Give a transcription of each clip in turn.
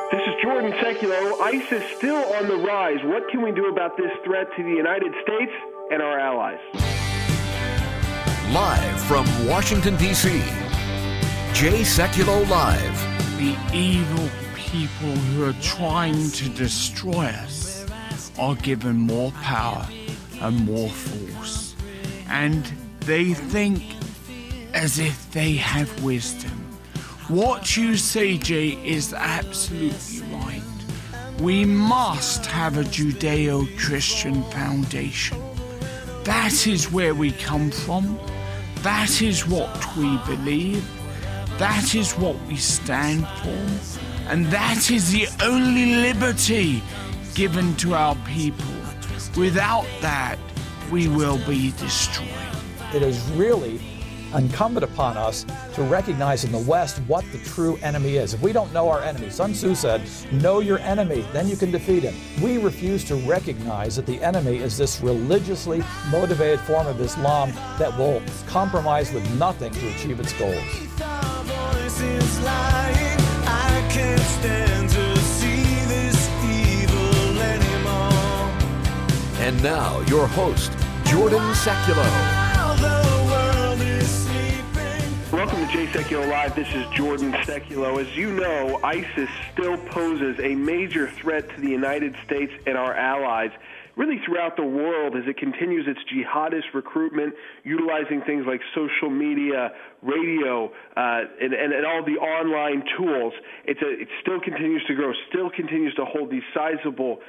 This is Jordan Sekulow. ISIS still on the rise. What can we do about this threat to the United States and our allies? Live from Washington, D.C., Jay Sekulow Live. The evil people who are trying to destroy us are given more power and more force. And they think as if they have wisdom. What you say, Jay, is absolutely right. We must have a Judeo-Christian foundation. That is where we come from. That is what we believe. That is what we stand for. And that is the only liberty given to our people. Without that, we will be destroyed. It is really incumbent upon us to recognize in the West what the true enemy is. If we don't know our enemy, Sun Tzu said, know your enemy, then you can defeat him. We refuse to recognize that the enemy is this religiously motivated form of Islam that will compromise with nothing to achieve its goals. And now, your host, Jordan Sekulow. Welcome to Jay Sekulow Live. This is Jordan Sekulow. As you know, ISIS still poses a major threat to the United States and our allies, really throughout the world, as it continues its jihadist recruitment, utilizing things like social media, radio, and all the online tools. It still continues to grow, still continues to hold these sizable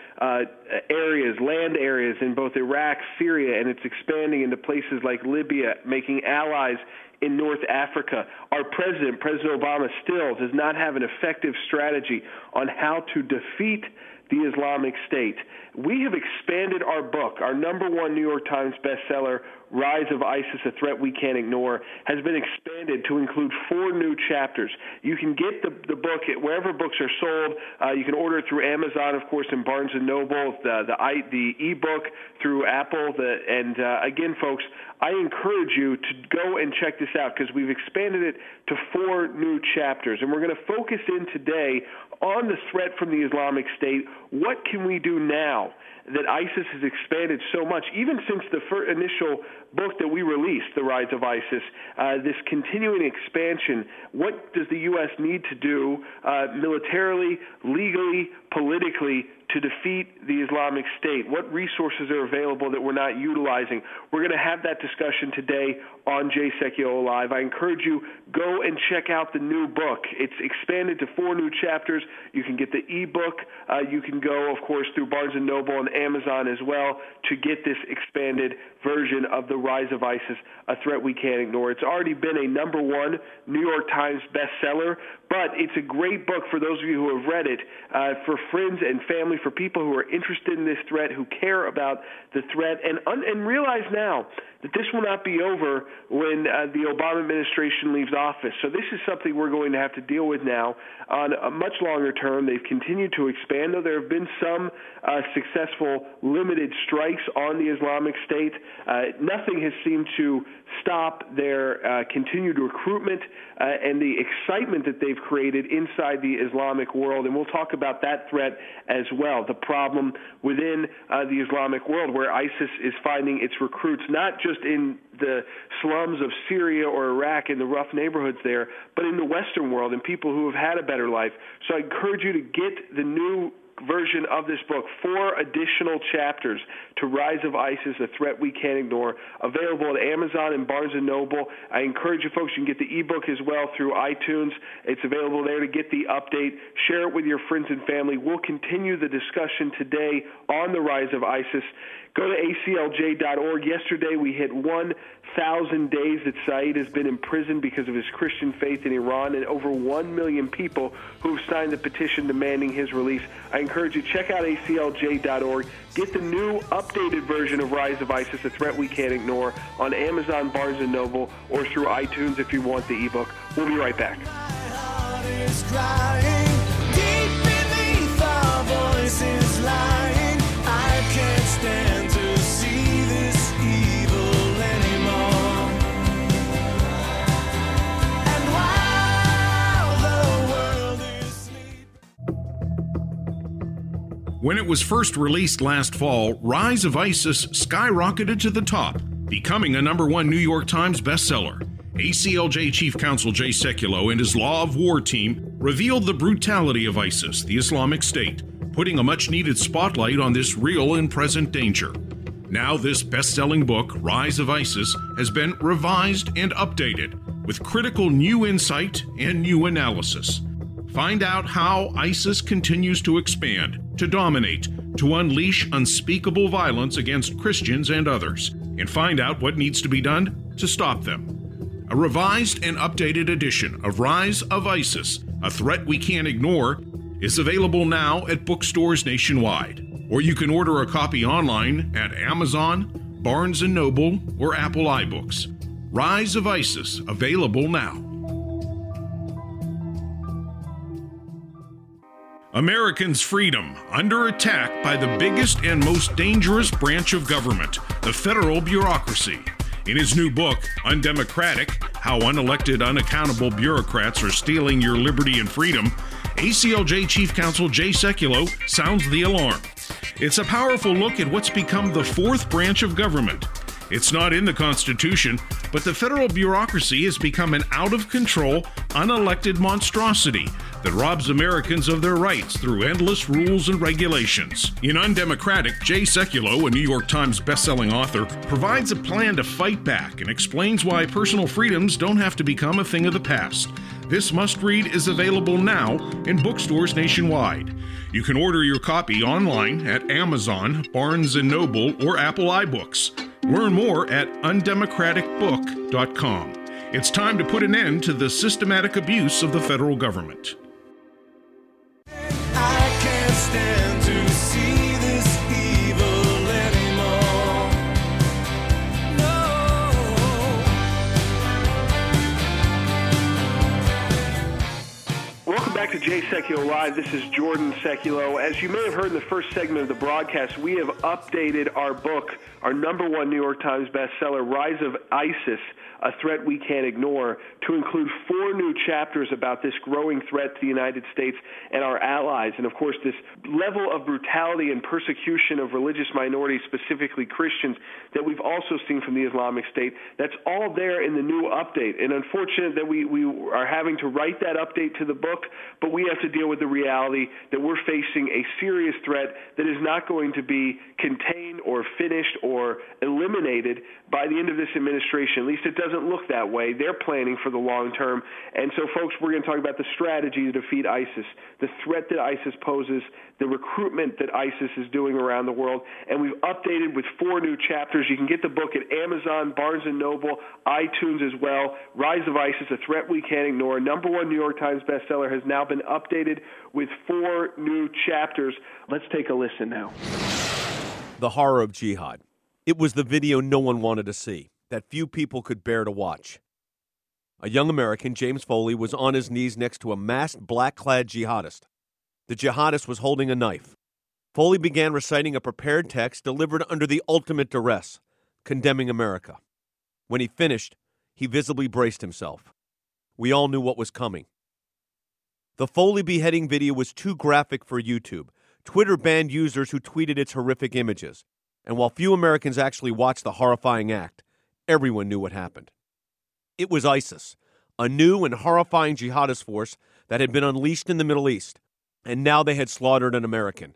areas, land areas in both Iraq, Syria, and it's expanding into places like Libya, making allies in North Africa. Our President Obama, still does not have an effective strategy on how to defeat the Islamic State. We have expanded our book. Our #1 New York Times bestseller, Rise of ISIS, A Threat We Can't Ignore, has been expanded to include 4 new chapters. You can get the book wherever books are sold. You can order it through Amazon, of course, and Barnes & Noble, the e-book through Apple. Again, folks, I encourage you to go and check this out because we've expanded it to 4 new chapters. And we're going to focus in today on the threat from the Islamic State. What can we do now that ISIS has expanded so much, even since the initial book that we released, The Rise of ISIS, this continuing expansion? What does the U.S. need to do militarily, legally, politically to defeat the Islamic State? What resources are available that we're not utilizing? We're going to have that discussion today on Jay Sekulow Live. I encourage you, go and check out the new book. It's expanded to 4 new chapters. You can get the e-book. You can go, of course, through Barnes & Noble and Amazon as well to get this expanded version of The Rise of ISIS, A Threat We Can't Ignore. It's already been a #1 New York Times bestseller, but it's a great book for those of you who have read it, for friends and family, for people who are interested in this threat, who care about the threat, and realize now that this will not be over when the Obama administration leaves office. So this is something we're going to have to deal with now on a much longer term. They've continued to expand, though there have been some successful limited strikes on the Islamic State. Nothing has seemed to stop their continued recruitment and the excitement that they've created inside the Islamic world. And we'll talk about that threat as well, the problem within the Islamic world where ISIS is finding its recruits, not just in the slums of Syria or Iraq, in the rough neighborhoods there, but in the Western world and people who have had a better life. So I encourage you to get the new version of this book, 4 additional chapters to Rise of ISIS, A Threat We Can't Ignore, available at Amazon and Barnes & Noble. I encourage you folks, you can get the ebook as well through iTunes. It's available there to get the update. Share it with your friends and family. We'll continue the discussion today on the Rise of ISIS. Go to aclj.org. Yesterday we hit 1,000 days that Saeed has been imprisoned because of his Christian faith in Iran, and over 1 million people who have signed the petition demanding his release. I encourage you, check out aclj.org. Get the new updated version of Rise of ISIS, A Threat We Can't Ignore, on Amazon, Barnes & Noble, or through iTunes if you want the ebook. We'll be right back. When it was first released last fall, Rise of ISIS skyrocketed to the top, becoming a #1 New York Times bestseller. ACLJ Chief Counsel Jay Sekulow and his Law of War team revealed the brutality of ISIS, the Islamic State, putting a much-needed spotlight on this real and present danger. Now this best-selling book, Rise of ISIS, has been revised and updated with critical new insight and new analysis. Find out how ISIS continues to expand, to dominate, to unleash unspeakable violence against Christians and others, and find out what needs to be done to stop them. A revised and updated edition of Rise of ISIS, A Threat We Can't Ignore, is available now at bookstores nationwide, or you can order a copy online at Amazon, Barnes & Noble, or Apple iBooks. Rise of ISIS, available now. Americans' freedom under attack by the biggest and most dangerous branch of government, the federal bureaucracy. In his new book, Undemocratic: How Unelected, Unaccountable Bureaucrats Are Stealing Your Liberty and Freedom, ACLJ Chief Counsel Jay Sekulow sounds the alarm. It's a powerful look at what's become the fourth branch of government. It's not in the Constitution, but the federal bureaucracy has become an out-of-control, unelected monstrosity that robs Americans of their rights through endless rules and regulations. In Undemocratic, Jay Sekulow, a New York Times bestselling author, provides a plan to fight back and explains why personal freedoms don't have to become a thing of the past. This must-read is available now in bookstores nationwide. You can order your copy online at Amazon, Barnes & Noble, or Apple iBooks. Learn more at undemocraticbook.com. It's time to put an end to the systematic abuse of the federal government. I can't stand to see this evil anymore. No. Welcome back to Jay Sekulow Live. This is Jordan Sekulow. As you may have heard in the first segment of the broadcast, we have updated our book, our #1 New York Times bestseller, Rise of ISIS, A Threat We Can't Ignore, to include 4 new chapters about this growing threat to the United States and our allies. And, of course, this level of brutality and persecution of religious minorities, specifically Christians, that we've also seen from the Islamic State. That's all there in the new update. And unfortunate that we are having to write that update to the book, but we have to deal with the reality that we're facing a serious threat that is not going to be contained or finished or eliminated by the end of this administration. At least it doesn't look that way. They're planning for the long term. And so, folks, we're going to talk about the strategy to defeat ISIS, the threat that ISIS poses, the recruitment that ISIS is doing around the world. And we've updated with 4 new chapters. You can get the book at Amazon, Barnes & Noble, iTunes as well. Rise of ISIS, A Threat We Can't Ignore, #1 New York Times bestseller, has now been updated with 4 new chapters. Let's take a listen now. The horror of jihad. It was the video no one wanted to see, that few people could bear to watch. A young American, James Foley, was on his knees next to a masked black-clad jihadist. The jihadist was holding a knife. Foley began reciting a prepared text delivered under the ultimate duress, condemning America. When he finished, he visibly braced himself. We all knew what was coming. The Foley beheading video was too graphic for YouTube. Twitter banned users who tweeted its horrific images. And while few Americans actually watched the horrifying act, everyone knew what happened. It was ISIS, a new and horrifying jihadist force that had been unleashed in the Middle East, and now they had slaughtered an American.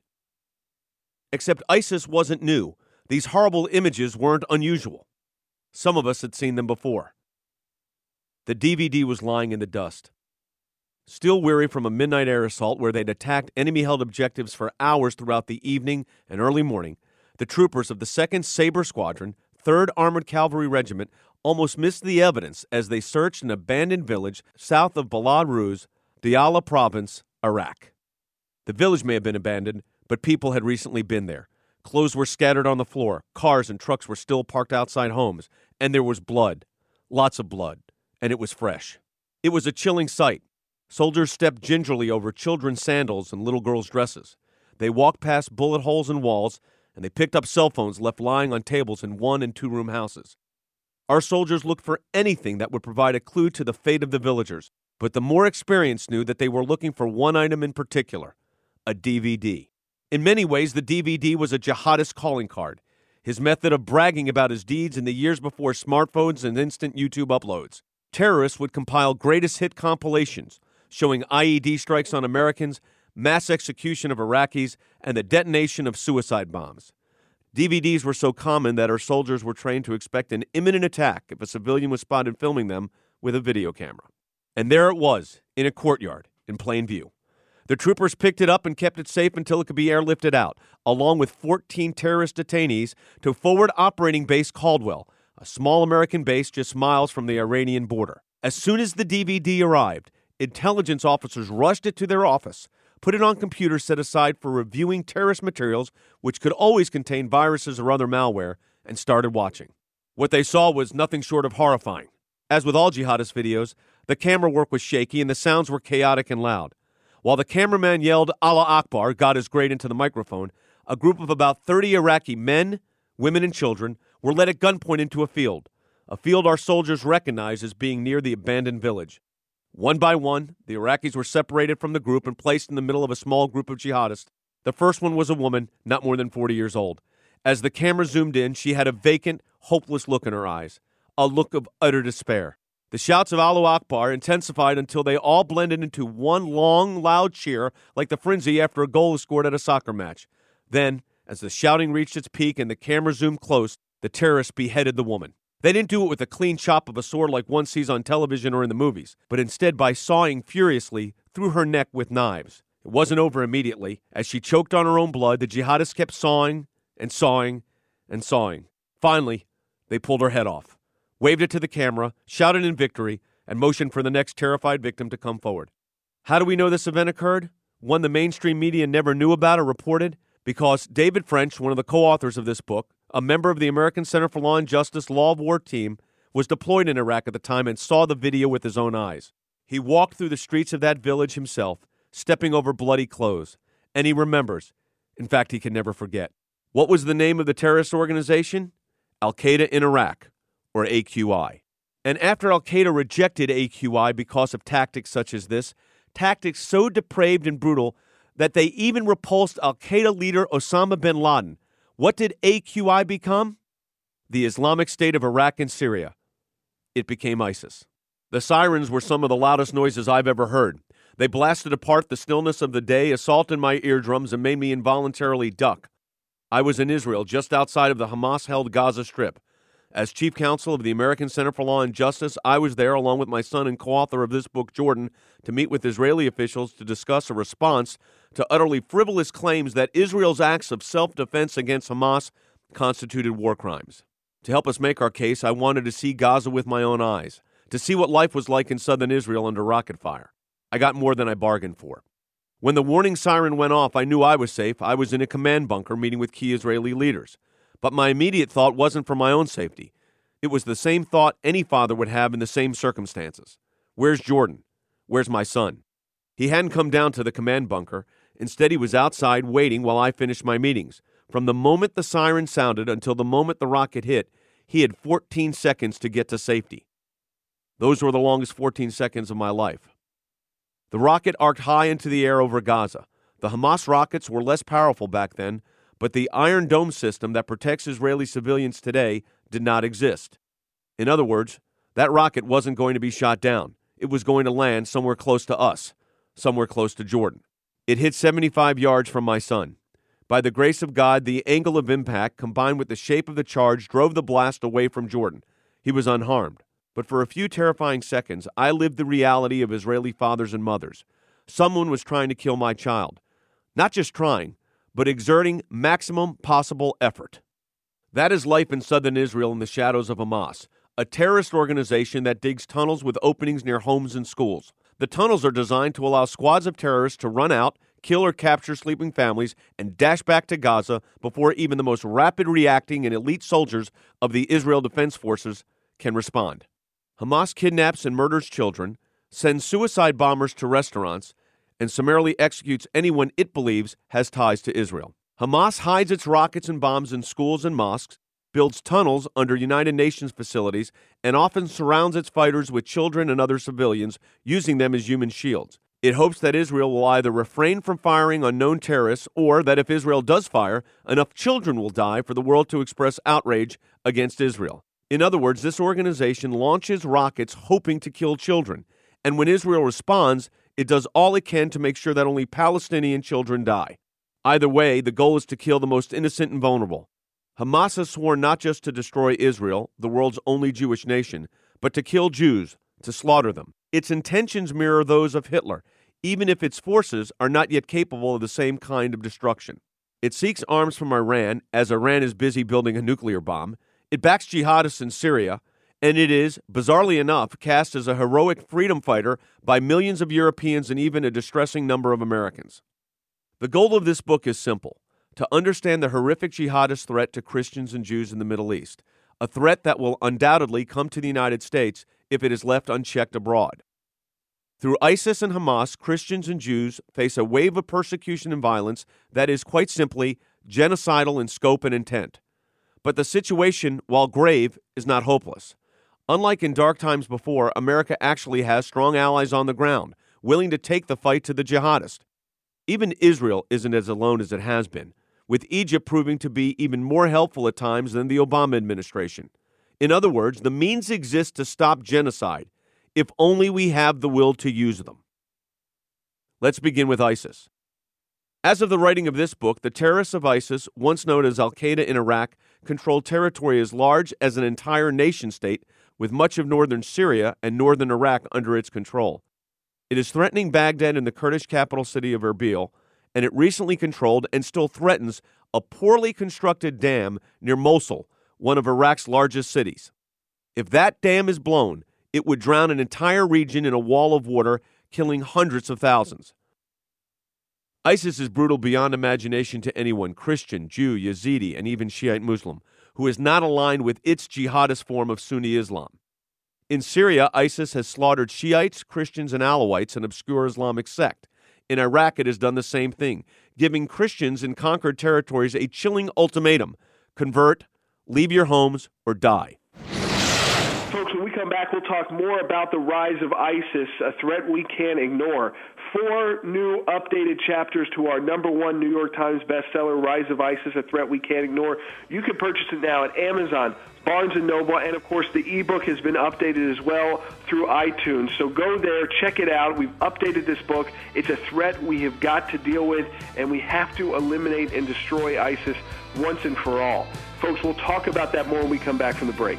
Except ISIS wasn't new. These horrible images weren't unusual. Some of us had seen them before. The DVD was lying in the dust. Still weary from a midnight air assault where they'd attacked enemy-held objectives for hours throughout the evening and early morning, the troopers of the 2nd Sabre Squadron, 3rd Armored Cavalry Regiment, almost missed the evidence as they searched an abandoned village south of Balad Ruz, Diyala Province, Iraq. The village may have been abandoned, but people had recently been there. Clothes were scattered on the floor, cars and trucks were still parked outside homes, and there was blood, lots of blood, and it was fresh. It was a chilling sight. Soldiers stepped gingerly over children's sandals and little girls' dresses. They walked past bullet holes in walls, and they picked up cell phones left lying on tables in 1- and 2-room houses. Our soldiers looked for anything that would provide a clue to the fate of the villagers, but the more experienced knew that they were looking for one item in particular, a DVD. In many ways, the DVD was a jihadist calling card, his method of bragging about his deeds in the years before smartphones and instant YouTube uploads. Terrorists would compile greatest hit compilations showing IED strikes on Americans, mass execution of Iraqis, and the detonation of suicide bombs. DVDs were so common that our soldiers were trained to expect an imminent attack if a civilian was spotted filming them with a video camera. And there it was, in a courtyard, in plain view. The troopers picked it up and kept it safe until it could be airlifted out, along with 14 terrorist detainees, to Forward Operating Base Caldwell, a small American base just miles from the Iranian border. As soon as the DVD arrived, intelligence officers rushed it to their office, put it on computers set aside for reviewing terrorist materials, which could always contain viruses or other malware, and started watching. What they saw was nothing short of horrifying. As with all jihadist videos, the camera work was shaky and the sounds were chaotic and loud. While the cameraman yelled, "Allah Akbar," God is great, into the microphone, a group of about 30 Iraqi men, women, and children were led at gunpoint into a field our soldiers recognized as being near the abandoned village. One by one, the Iraqis were separated from the group and placed in the middle of a small group of jihadists. The first one was a woman, not more than 40 years old. As the camera zoomed in, she had a vacant, hopeless look in her eyes, a look of utter despair. The shouts of Allahu Akbar intensified until they all blended into one long, loud cheer like the frenzy after a goal is scored at a soccer match. Then, as the shouting reached its peak and the camera zoomed close, the terrorists beheaded the woman. They didn't do it with a clean chop of a sword like one sees on television or in the movies, but instead by sawing furiously through her neck with knives. It wasn't over immediately. As she choked on her own blood, the jihadists kept sawing and sawing and sawing. Finally, they pulled her head off, waved it to the camera, shouted in victory, and motioned for the next terrified victim to come forward. How do we know this event occurred? One the mainstream media never knew about or reported? Because David French, one of the co-authors of this book, a member of the American Center for Law and Justice Law of War team, was deployed in Iraq at the time and saw the video with his own eyes. He walked through the streets of that village himself, stepping over bloody clothes, and he remembers. In fact, he can never forget. What was the name of the terrorist organization? Al-Qaeda in Iraq, or AQI. And after Al-Qaeda rejected AQI because of tactics such as this, tactics so depraved and brutal that they even repulsed Al-Qaeda leader Osama bin Laden, what did AQI become? The Islamic State of Iraq and Syria. It became ISIS. The sirens were some of the loudest noises I've ever heard. They blasted apart the stillness of the day, assaulted my eardrums, and made me involuntarily duck. I was in Israel, just outside of the Hamas-held Gaza Strip. As chief counsel of the American Center for Law and Justice, I was there, along with my son and co-author of this book, Jordan, to meet with Israeli officials to discuss a response to utterly frivolous claims that Israel's acts of self-defense against Hamas constituted war crimes. To help us make our case, I wanted to see Gaza with my own eyes, to see what life was like in southern Israel under rocket fire. I got more than I bargained for. When the warning siren went off, I knew I was safe. I was in a command bunker meeting with key Israeli leaders. But my immediate thought wasn't for my own safety. It was the same thought any father would have in the same circumstances. Where's Jordan? Where's my son? He hadn't come down to the command bunker. Instead, he was outside waiting while I finished my meetings. From the moment the siren sounded until the moment the rocket hit, he had 14 seconds to get to safety. Those were the longest 14 seconds of my life. The rocket arced high into the air over Gaza. The Hamas rockets were less powerful back then, but the Iron Dome system that protects Israeli civilians today did not exist. In other words, that rocket wasn't going to be shot down. It was going to land somewhere close to us, somewhere close to Jordan. It hit 75 yards from my son. By the grace of God, the angle of impact combined with the shape of the charge drove the blast away from Jordan. He was unharmed. But for a few terrifying seconds, I lived the reality of Israeli fathers and mothers. Someone was trying to kill my child. Not just trying, but exerting maximum possible effort. That is life in southern Israel in the shadows of Hamas, a terrorist organization that digs tunnels with openings near homes and schools. The tunnels are designed to allow squads of terrorists to run out, kill or capture sleeping families, and dash back to Gaza before even the most rapid reacting and elite soldiers of the Israel Defense Forces can respond. Hamas kidnaps and murders children, sends suicide bombers to restaurants, and summarily executes anyone it believes has ties to Israel. Hamas hides its rockets and bombs in schools and mosques, builds tunnels under United Nations facilities, and often surrounds its fighters with children and other civilians, using them as human shields. It hopes that Israel will either refrain from firing on known terrorists or that if Israel does fire, enough children will die for the world to express outrage against Israel. In other words, this organization launches rockets hoping to kill children. And when Israel responds, it does all it can to make sure that only Palestinian children die. Either way, the goal is to kill the most innocent and vulnerable. Hamas has sworn not just to destroy Israel, the world's only Jewish nation, but to kill Jews, to slaughter them. Its intentions mirror those of Hitler, even if its forces are not yet capable of the same kind of destruction. It seeks arms from Iran, as Iran is busy building a nuclear bomb. It backs jihadists in Syria, and it is, bizarrely enough, cast as a heroic freedom fighter by millions of Europeans and even a distressing number of Americans. The goal of this book is simple: to understand the horrific jihadist threat to Christians and Jews in the Middle East, a threat that will undoubtedly come to the United States if it is left unchecked abroad. Through ISIS and Hamas, Christians and Jews face a wave of persecution and violence that is, quite simply, genocidal in scope and intent. But the situation, while grave, is not hopeless. Unlike in dark times before, America actually has strong allies on the ground, willing to take the fight to the jihadist. Even Israel isn't as alone as it has been, with Egypt proving to be even more helpful at times than the Obama administration. In other words, the means exist to stop genocide, if only we have the will to use them. Let's begin with ISIS. As of the writing of this book, the terrorists of ISIS, once known as Al-Qaeda in Iraq, control territory as large as an entire nation-state, with much of northern Syria and northern Iraq under its control. It is threatening Baghdad and the Kurdish capital city of Erbil, and it recently controlled and still threatens a poorly constructed dam near Mosul, one of Iraq's largest cities. If that dam is blown, it would drown an entire region in a wall of water, killing hundreds of thousands. ISIS is brutal beyond imagination to anyone, Christian, Jew, Yazidi, and even Shiite Muslim, who is not aligned with its jihadist form of Sunni Islam. In Syria, ISIS has slaughtered Shiites, Christians, and Alawites, an obscure Islamic sect. In Iraq, it has done the same thing, giving Christians in conquered territories a chilling ultimatum: convert, leave your homes, or die. Folks, when we come back, we'll talk more about the rise of ISIS, a threat we can't ignore. 4 new updated chapters to our #1 New York Times bestseller, Rise of ISIS, a Threat We Can't Ignore. You can purchase it now at Amazon, Barnes & Noble, and, of course, the ebook has been updated as well through iTunes. So go there, check it out. We've updated this book. It's a threat we have got to deal with, and we have to eliminate and destroy ISIS once and for all. Folks, we'll talk about that more when we come back from the break.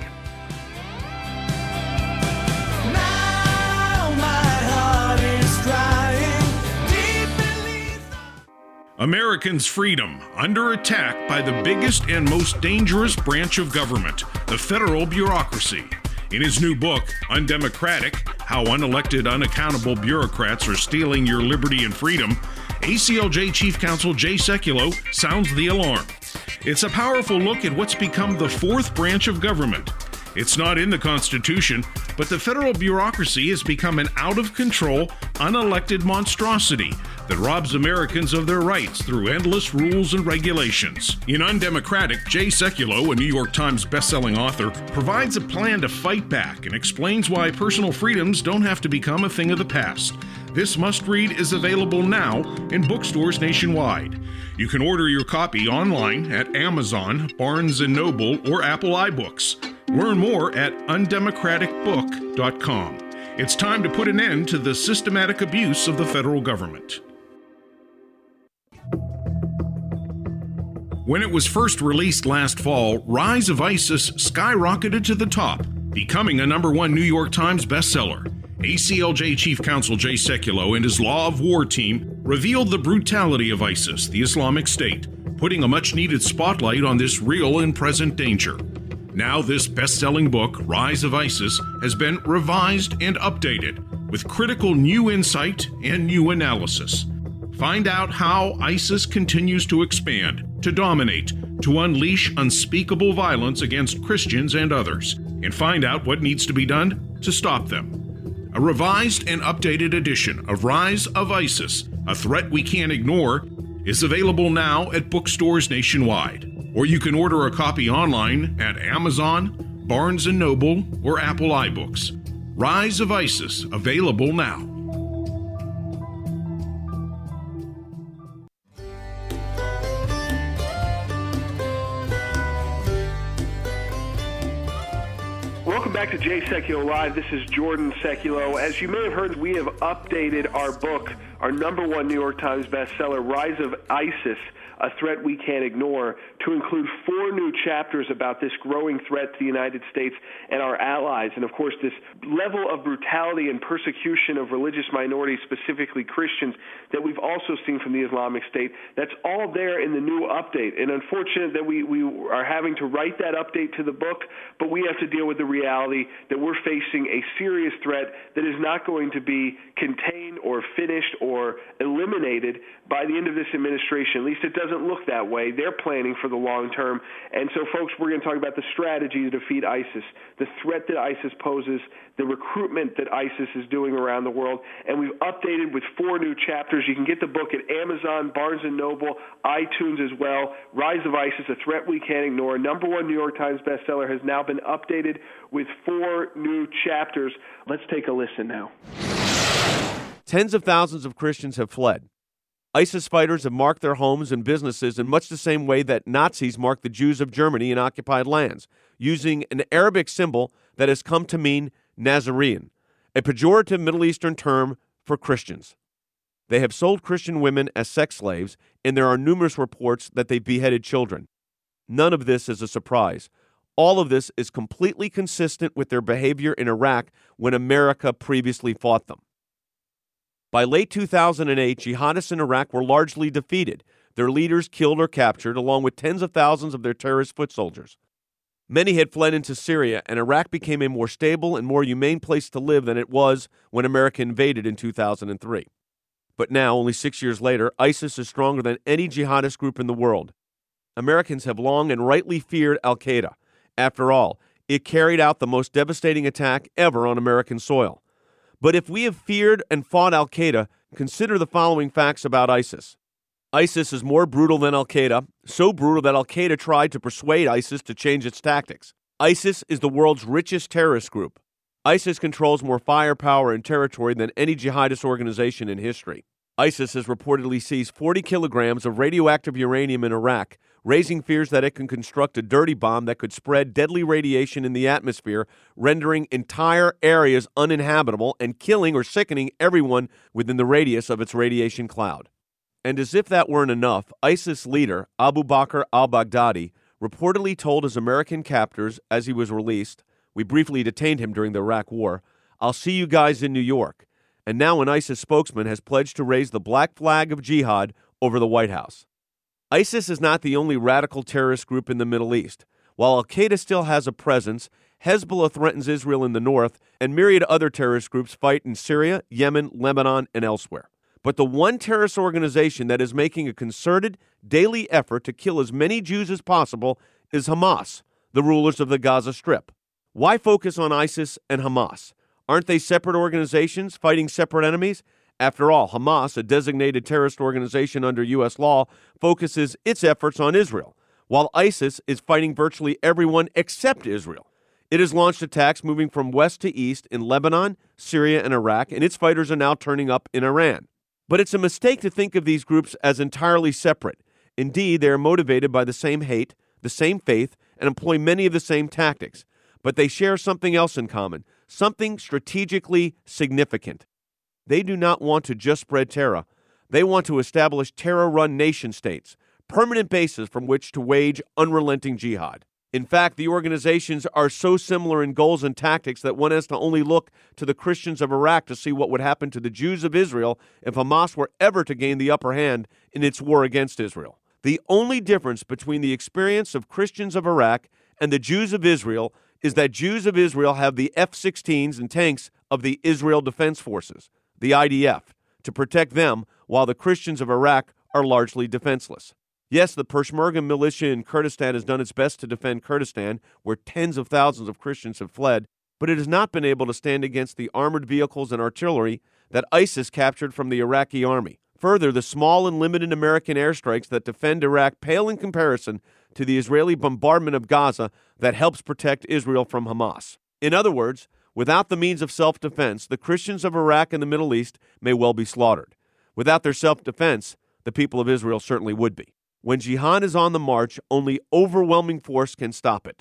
Now my heart is crying deep beneath. Americans' freedom under attack by the biggest and most dangerous branch of government, the federal bureaucracy. In his new book, Undemocratic: How Unelected, Unaccountable Bureaucrats Are Stealing Your Liberty and Freedom, ACLJ Chief Counsel Jay Sekulow sounds the alarm. It's a powerful look at what's become the 4th branch of government. It's not in the Constitution, but the federal bureaucracy has become an out-of-control, unelected monstrosity that robs Americans of their rights through endless rules and regulations. In Undemocratic, Jay Sekulow, a New York Times bestselling author, provides a plan to fight back and explains why personal freedoms don't have to become a thing of the past. This must-read is available now in bookstores nationwide. You can order your copy online at Amazon, Barnes & Noble, or Apple iBooks. Learn more at undemocraticbook.com. It's time to put an end to the systematic abuse of the federal government. When it was first released last fall, Rise of ISIS skyrocketed to the top, becoming a #1 New York Times bestseller. ACLJ Chief Counsel Jay Sekulow and his Law of War team revealed the brutality of ISIS, the Islamic State, putting a much-needed spotlight on this real and present danger. Now this best-selling book, Rise of ISIS, has been revised and updated with critical new insight and new analysis. Find out how ISIS continues to expand, to dominate, to unleash unspeakable violence against Christians and others, and find out what needs to be done to stop them. A revised and updated edition of Rise of ISIS, a Threat We Can't Ignore, is available now at bookstores nationwide. Or you can order a copy online at Amazon, Barnes & Noble, or Apple iBooks. Rise of ISIS, available now. back to Jay Sekulow Live. This is Jordan Sekulow. As you may have heard, we have updated our book, our #1 New York Times bestseller, Rise of ISIS, A Threat We Can't Ignore, to include 4 new chapters about this growing threat to the United States and our allies. And, of course, this level of brutality and persecution of religious minorities, specifically Christians, that we've also seen from the Islamic State. That's all there in the new update. And unfortunate that we are having to write that update to the book, but we have to deal with the reality that we're facing a serious threat that is not going to be contained or finished or eliminated by the end of this administration. At least it doesn't look that way. They're planning for the long term. And so, folks, we're going to talk about the strategy to defeat ISIS, the threat that ISIS poses, the recruitment that ISIS is doing around the world. And we've updated with 4 new chapters. You can get the book at Amazon, Barnes & Noble, iTunes as well. Rise of ISIS, A Threat We Can't Ignore, #1 New York Times bestseller, has now been updated with 4 new chapters. Let's take a listen now. Tens of thousands of Christians have fled. ISIS fighters have marked their homes and businesses in much the same way that Nazis marked the Jews of Germany in occupied lands, using an Arabic symbol that has come to mean Nazarene, a pejorative Middle Eastern term for Christians. They have sold Christian women as sex slaves, and there are numerous reports that they beheaded children. None of this is a surprise. All of this is completely consistent with their behavior in Iraq when America previously fought them. By late 2008, jihadists in Iraq were largely defeated, their leaders killed or captured, along with tens of thousands of their terrorist foot soldiers. Many had fled into Syria, and Iraq became a more stable and more humane place to live than it was when America invaded in 2003. But now, only 6 years later, ISIS is stronger than any jihadist group in the world. Americans have long and rightly feared al-Qaeda. After all, it carried out the most devastating attack ever on American soil. But if we have feared and fought al-Qaeda, consider the following facts about ISIS. ISIS is more brutal than al-Qaeda, so brutal that al-Qaeda tried to persuade ISIS to change its tactics. ISIS is the world's richest terrorist group. ISIS controls more firepower and territory than any jihadist organization in history. ISIS has reportedly seized 40 kilograms of radioactive uranium in Iraq, raising fears that it can construct a dirty bomb that could spread deadly radiation in the atmosphere, rendering entire areas uninhabitable and killing or sickening everyone within the radius of its radiation cloud. And as if that weren't enough, ISIS leader Abu Bakr al-Baghdadi reportedly told his American captors as he was released, we briefly detained him during the Iraq War, "I'll see you guys in New York." And now an ISIS spokesman has pledged to raise the black flag of jihad over the White House. ISIS is not the only radical terrorist group in the Middle East. While al-Qaeda still has a presence, Hezbollah threatens Israel in the north, and myriad other terrorist groups fight in Syria, Yemen, Lebanon, and elsewhere. But the one terrorist organization that is making a concerted, daily effort to kill as many Jews as possible is Hamas, the rulers of the Gaza Strip. Why focus on ISIS and Hamas? Aren't they separate organizations fighting separate enemies? After all, Hamas, a designated terrorist organization under U.S. law, focuses its efforts on Israel, while ISIS is fighting virtually everyone except Israel. It has launched attacks moving from west to east in Lebanon, Syria, and Iraq, and its fighters are now turning up in Iran. But it's a mistake to think of these groups as entirely separate. Indeed, they are motivated by the same hate, the same faith, and employ many of the same tactics. But they share something else in common, something strategically significant. They do not want to just spread terror. They want to establish terror-run nation-states, permanent bases from which to wage unrelenting jihad. In fact, the organizations are so similar in goals and tactics that one has to only look to the Christians of Iraq to see what would happen to the Jews of Israel if Hamas were ever to gain the upper hand in its war against Israel. The only difference between the experience of Christians of Iraq and the Jews of Israel is that Jews of Israel have the F-16s and tanks of the Israel Defense Forces, the IDF, to protect them, while the Christians of Iraq are largely defenseless. Yes, the Peshmerga militia in Kurdistan has done its best to defend Kurdistan, where tens of thousands of Christians have fled, but it has not been able to stand against the armored vehicles and artillery that ISIS captured from the Iraqi army. Further, the small and limited American airstrikes that defend Iraq pale in comparison to the Israeli bombardment of Gaza that helps protect Israel from Hamas. In other words, without the means of self-defense, the Christians of Iraq and the Middle East may well be slaughtered. Without their self-defense, the people of Israel certainly would be. When jihad is on the march, only overwhelming force can stop it.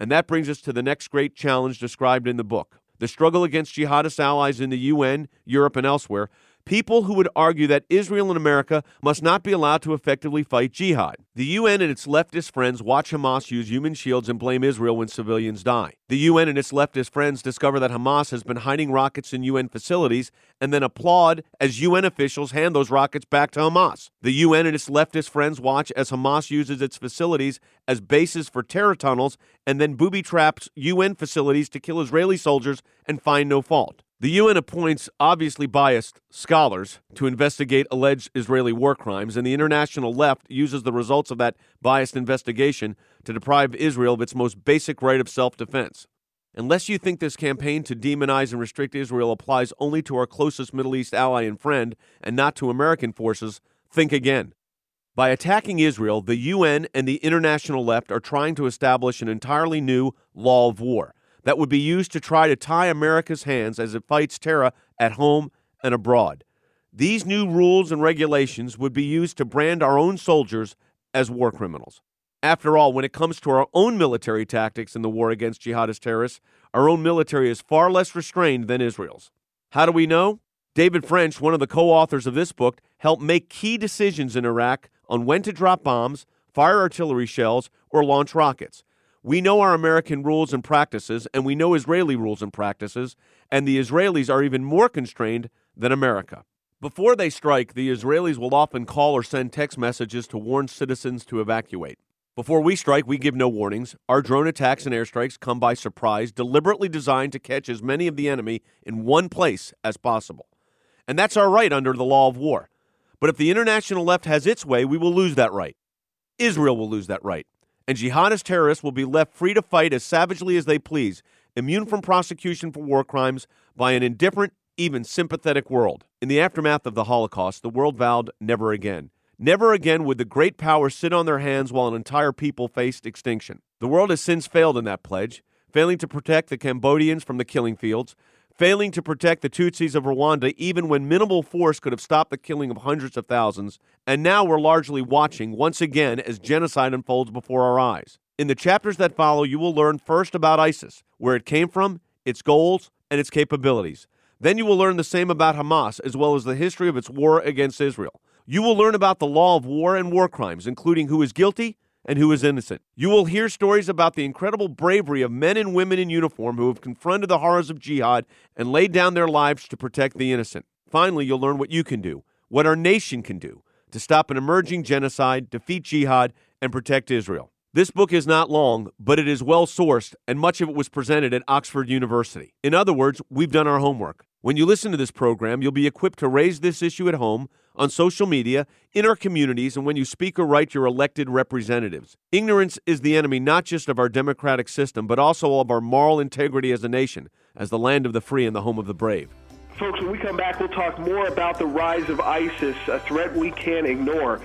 And that brings us to the next great challenge described in the book. The struggle against jihadist allies in the UN, Europe, and elsewhere. People who would argue that Israel and America must not be allowed to effectively fight jihad. The UN and its leftist friends watch Hamas use human shields and blame Israel when civilians die. The UN and its leftist friends discover that Hamas has been hiding rockets in UN facilities and then applaud as UN officials hand those rockets back to Hamas. The UN and its leftist friends watch as Hamas uses its facilities as bases for terror tunnels and then booby-traps UN facilities to kill Israeli soldiers and find no fault. The UN appoints obviously biased scholars to investigate alleged Israeli war crimes, and the international left uses the results of that biased investigation to deprive Israel of its most basic right of self-defense. Unless you think this campaign to demonize and restrict Israel applies only to our closest Middle East ally and friend and not to American forces, think again. By attacking Israel, the UN and the international left are trying to establish an entirely new law of war that would be used to try to tie America's hands as it fights terror at home and abroad. These new rules and regulations would be used to brand our own soldiers as war criminals. After all, when it comes to our own military tactics in the war against jihadist terrorists, our own military is far less restrained than Israel's. How do we know? David French, one of the co-authors of this book, helped make key decisions in Iraq on when to drop bombs, fire artillery shells, or launch rockets. We know our American rules and practices, and we know Israeli rules and practices, and the Israelis are even more constrained than America. Before they strike, the Israelis will often call or send text messages to warn citizens to evacuate. Before we strike, we give no warnings. Our drone attacks and airstrikes come by surprise, deliberately designed to catch as many of the enemy in one place as possible. And that's our right under the law of war. But if the international left has its way, we will lose that right. Israel will lose that right. And jihadist terrorists will be left free to fight as savagely as they please, immune from prosecution for war crimes by an indifferent, even sympathetic world. In the aftermath of the Holocaust, the world vowed never again. Never again would the great powers sit on their hands while an entire people faced extinction. The world has since failed in that pledge, failing to protect the Cambodians from the killing fields, failing to protect the Tutsis of Rwanda even when minimal force could have stopped the killing of hundreds of thousands, and now we're largely watching once again as genocide unfolds before our eyes. In the chapters that follow, you will learn first about ISIS, where it came from, its goals, and its capabilities. Then you will learn the same about Hamas, as well as the history of its war against Israel. You will learn about the law of war and war crimes, including who is guilty and who is innocent. You will hear stories about the incredible bravery of men and women in uniform who have confronted the horrors of jihad and laid down their lives to protect the innocent. Finally, you'll learn what you can do, what our nation can do, to stop an emerging genocide, defeat jihad, and protect Israel. This book is not long, but it is well-sourced, and much of it was presented at Oxford University. In other words, we've done our homework. When you listen to this program, you'll be equipped to raise this issue at home, on social media, in our communities, and when you speak or write your elected representatives. Ignorance is the enemy not just of our democratic system, but also of our moral integrity as a nation, as the land of the free and the home of the brave. Folks, when we come back, we'll talk more about the rise of ISIS, a threat we can't ignore.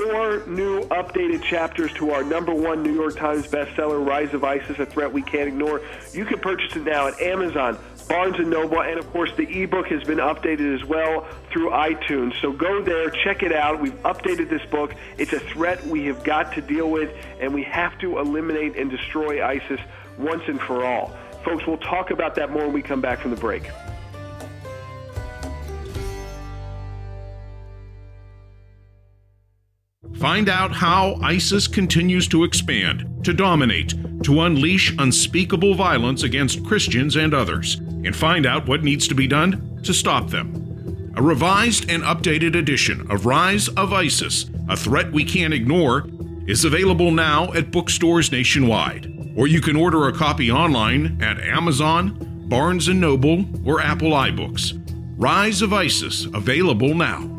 4 new updated chapters to our #1 New York Times bestseller, Rise of ISIS, a Threat We Can't Ignore. You can purchase it now at Amazon, Barnes & Noble, and of course the ebook has been updated as well through iTunes. So go there, check it out. We've updated this book. It's a threat we have got to deal with, and we have to eliminate and destroy ISIS once and for all. Folks, we'll talk about that more when we come back from the break. Find out how ISIS continues to expand, to dominate, to unleash unspeakable violence against Christians and others, and find out what needs to be done to stop them. A revised and updated edition of Rise of ISIS, a Threat We Can't Ignore, is available now at bookstores nationwide, or you can order a copy online at Amazon, Barnes & Noble, or Apple iBooks. Rise of ISIS, available now.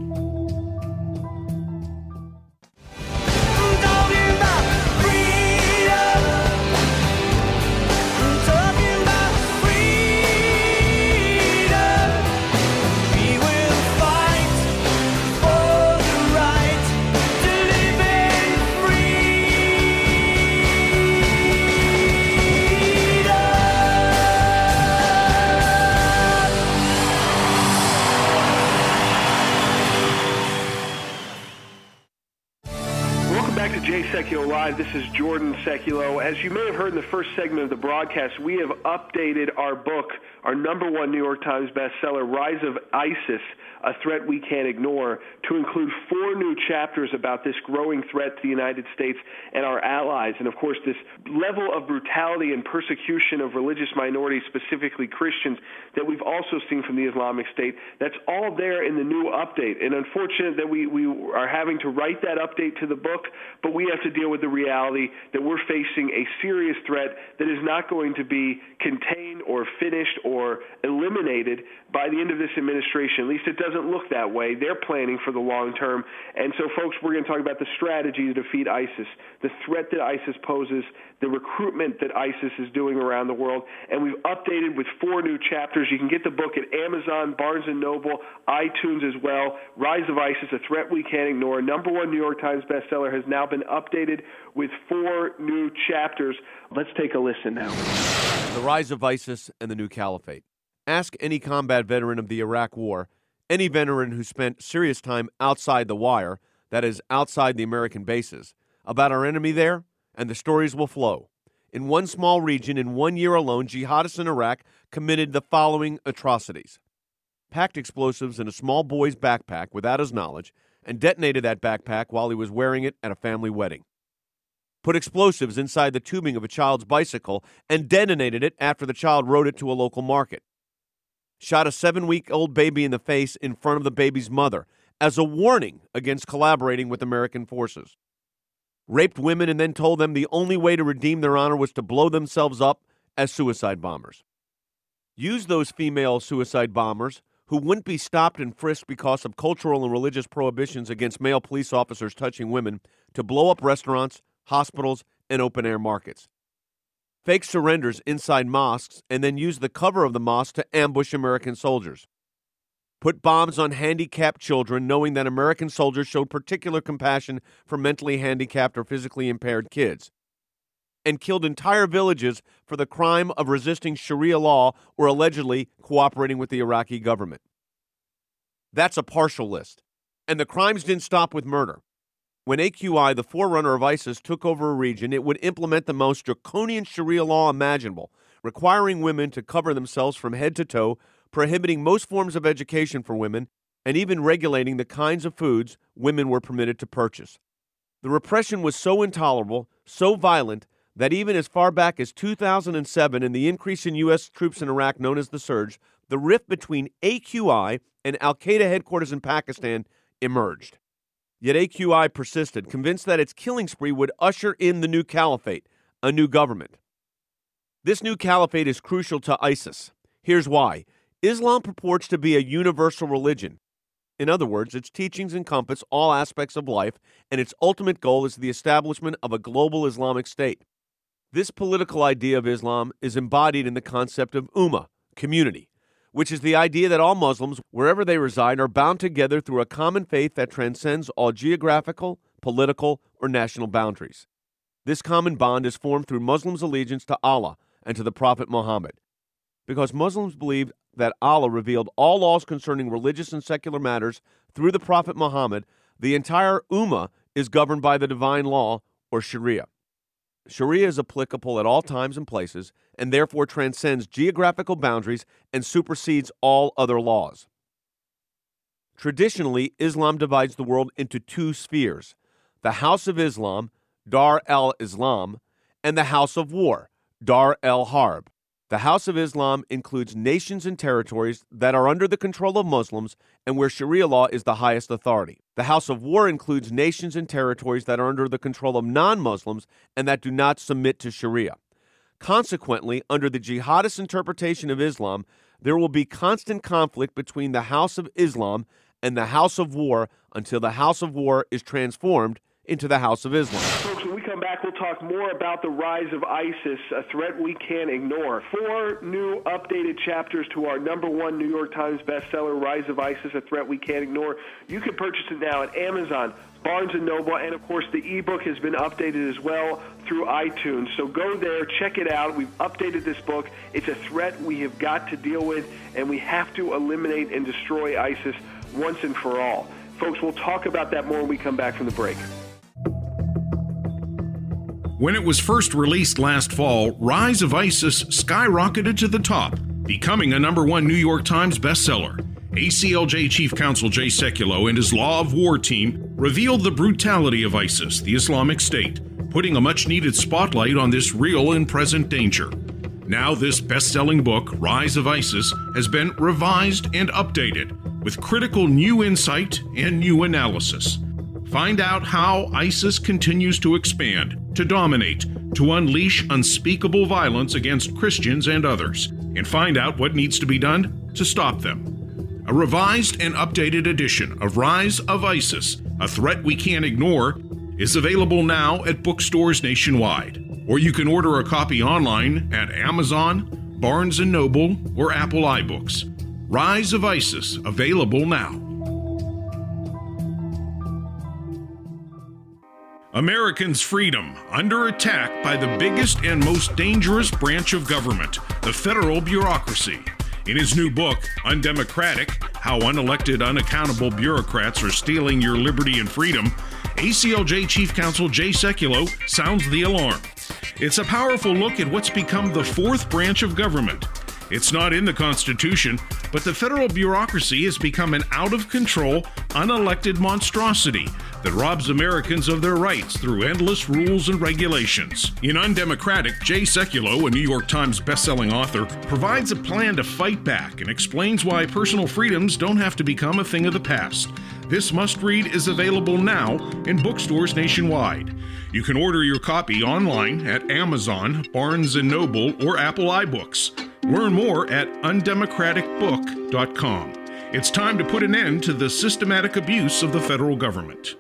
back to Jay Sekulow Live. This is Jordan Sekulow. As you may have heard in the first segment of the broadcast, we have updated our book, our number one New York Times bestseller, Rise of ISIS, A Threat We Can't Ignore, to include 4 new chapters about this growing threat to the United States and our allies. And, of course, this level of brutality and persecution of religious minorities, specifically Christians, that we've also seen from the Islamic State. That's all there in the new update. And unfortunate that we are having to write that update to the book, but we have to deal with the reality that we're facing a serious threat that is not going to be contained or finished or eliminated by the end of this administration. At least it doesn't look that way. They're planning for the long term. And so, folks, we're going to talk about the strategy to defeat ISIS, the threat that ISIS poses, the recruitment that ISIS is doing around the world. And we've updated with 4 new chapters. You can get the book at Amazon, Barnes & Noble, iTunes as well. Rise of ISIS, A Threat We Can't Ignore. Number one New York Times bestseller has now been updated with 4 new chapters. Let's take a listen now. The Rise of ISIS and the New Caliphate. Ask any combat veteran of the Iraq War, any veteran who spent serious time outside the wire, that is, outside the American bases, about our enemy there, and the stories will flow. In one small region, in 1 year alone, jihadists in Iraq committed the following atrocities. Packed explosives in a small boy's backpack without his knowledge and detonated that backpack while he was wearing it at a family wedding. Put explosives inside the tubing of a child's bicycle and detonated it after the child rode it to a local market. Shot a 7-week-old baby in the face in front of the baby's mother as a warning against collaborating with American forces. Raped women and then told them the only way to redeem their honor was to blow themselves up as suicide bombers. Use those female suicide bombers who wouldn't be stopped and frisked because of cultural and religious prohibitions against male police officers touching women to blow up restaurants, hospitals, and open-air markets. Fake surrenders inside mosques and then use the cover of the mosque to ambush American soldiers. Put bombs on handicapped children, knowing that American soldiers showed particular compassion for mentally handicapped or physically impaired kids. And killed entire villages for the crime of resisting Sharia law or allegedly cooperating with the Iraqi government. That's a partial list. And the crimes didn't stop with murder. When AQI, the forerunner of ISIS, took over a region, it would implement the most draconian Sharia law imaginable, requiring women to cover themselves from head to toe, prohibiting most forms of education for women, and even regulating the kinds of foods women were permitted to purchase. The repression was so intolerable, so violent, that even as far back as 2007 and the increase in U.S. troops in Iraq known as the Surge, the rift between AQI and al-Qaeda headquarters in Pakistan emerged. Yet AQI persisted, convinced that its killing spree would usher in the new caliphate, a new government. This new caliphate is crucial to ISIS. Here's why. Islam purports to be a universal religion. In other words, its teachings encompass all aspects of life, and its ultimate goal is the establishment of a global Islamic state. This political idea of Islam is embodied in the concept of ummah, community, which is the idea that all Muslims, wherever they reside, are bound together through a common faith that transcends all geographical, political, or national boundaries. This common bond is formed through Muslims' allegiance to Allah and to the Prophet Muhammad. Because Muslims believe that Allah revealed all laws concerning religious and secular matters through the Prophet Muhammad, the entire ummah is governed by the divine law, or Sharia. Sharia is applicable at all times and places, and therefore transcends geographical boundaries and supersedes all other laws. Traditionally, Islam divides the world into 2 spheres: the House of Islam, Dar al-Islam, and the House of War, Dar al-Harb. The House of Islam includes nations and territories that are under the control of Muslims and where Sharia law is the highest authority. The House of War includes nations and territories that are under the control of non-Muslims and that do not submit to Sharia. Consequently, under the jihadist interpretation of Islam, there will be constant conflict between the House of Islam and the House of War until the House of War is transformed into the House of Islam. Folks, when we come back, we'll talk more about the rise of ISIS, a threat we can't ignore. 4 new updated chapters to our number one New York Times bestseller, Rise of ISIS, a threat we can't ignore. You can purchase it now at Amazon, Barnes & Noble, and, of course, the ebook has been updated as well through iTunes. So go there, check it out. We've updated this book. It's a threat we have got to deal with, and we have to eliminate and destroy ISIS once and for all. Folks, we'll talk about that more when we come back from the break. When it was first released last fall, Rise of ISIS skyrocketed to the top, becoming a #1 New York Times bestseller. ACLJ Chief Counsel Jay Sekulow and his Law of War team revealed the brutality of ISIS, the Islamic State, putting a much-needed spotlight on this real and present danger. Now this best-selling book, Rise of ISIS, has been revised and updated with critical new insight and new analysis. Find out how ISIS continues to expand, to dominate, to unleash unspeakable violence against Christians and others, and find out what needs to be done to stop them. A revised and updated edition of Rise of ISIS, A Threat We Can't Ignore, is available now at bookstores nationwide, or you can order a copy online at Amazon, Barnes & Noble, or Apple iBooks. Rise of ISIS, available now. Americans' freedom under attack by the biggest and most dangerous branch of government, the federal bureaucracy. In his new book, Undemocratic: How Unelected, Unaccountable Bureaucrats Are Stealing Your Liberty and Freedom, ACLJ Chief Counsel Jay Sekulow sounds the alarm. It's a powerful look at what's become the fourth branch of government. It's not in the Constitution, but the federal bureaucracy has become an out-of-control, unelected monstrosity that robs Americans of their rights through endless rules and regulations. In Undemocratic, Jay Sekulow, a New York Times bestselling author, provides a plan to fight back and explains why personal freedoms don't have to become a thing of the past. This must-read is available now in bookstores nationwide. You can order your copy online at Amazon, Barnes & Noble, or Apple iBooks. Learn more at undemocraticbook.com. It's time to put an end to the systematic abuse of the federal government.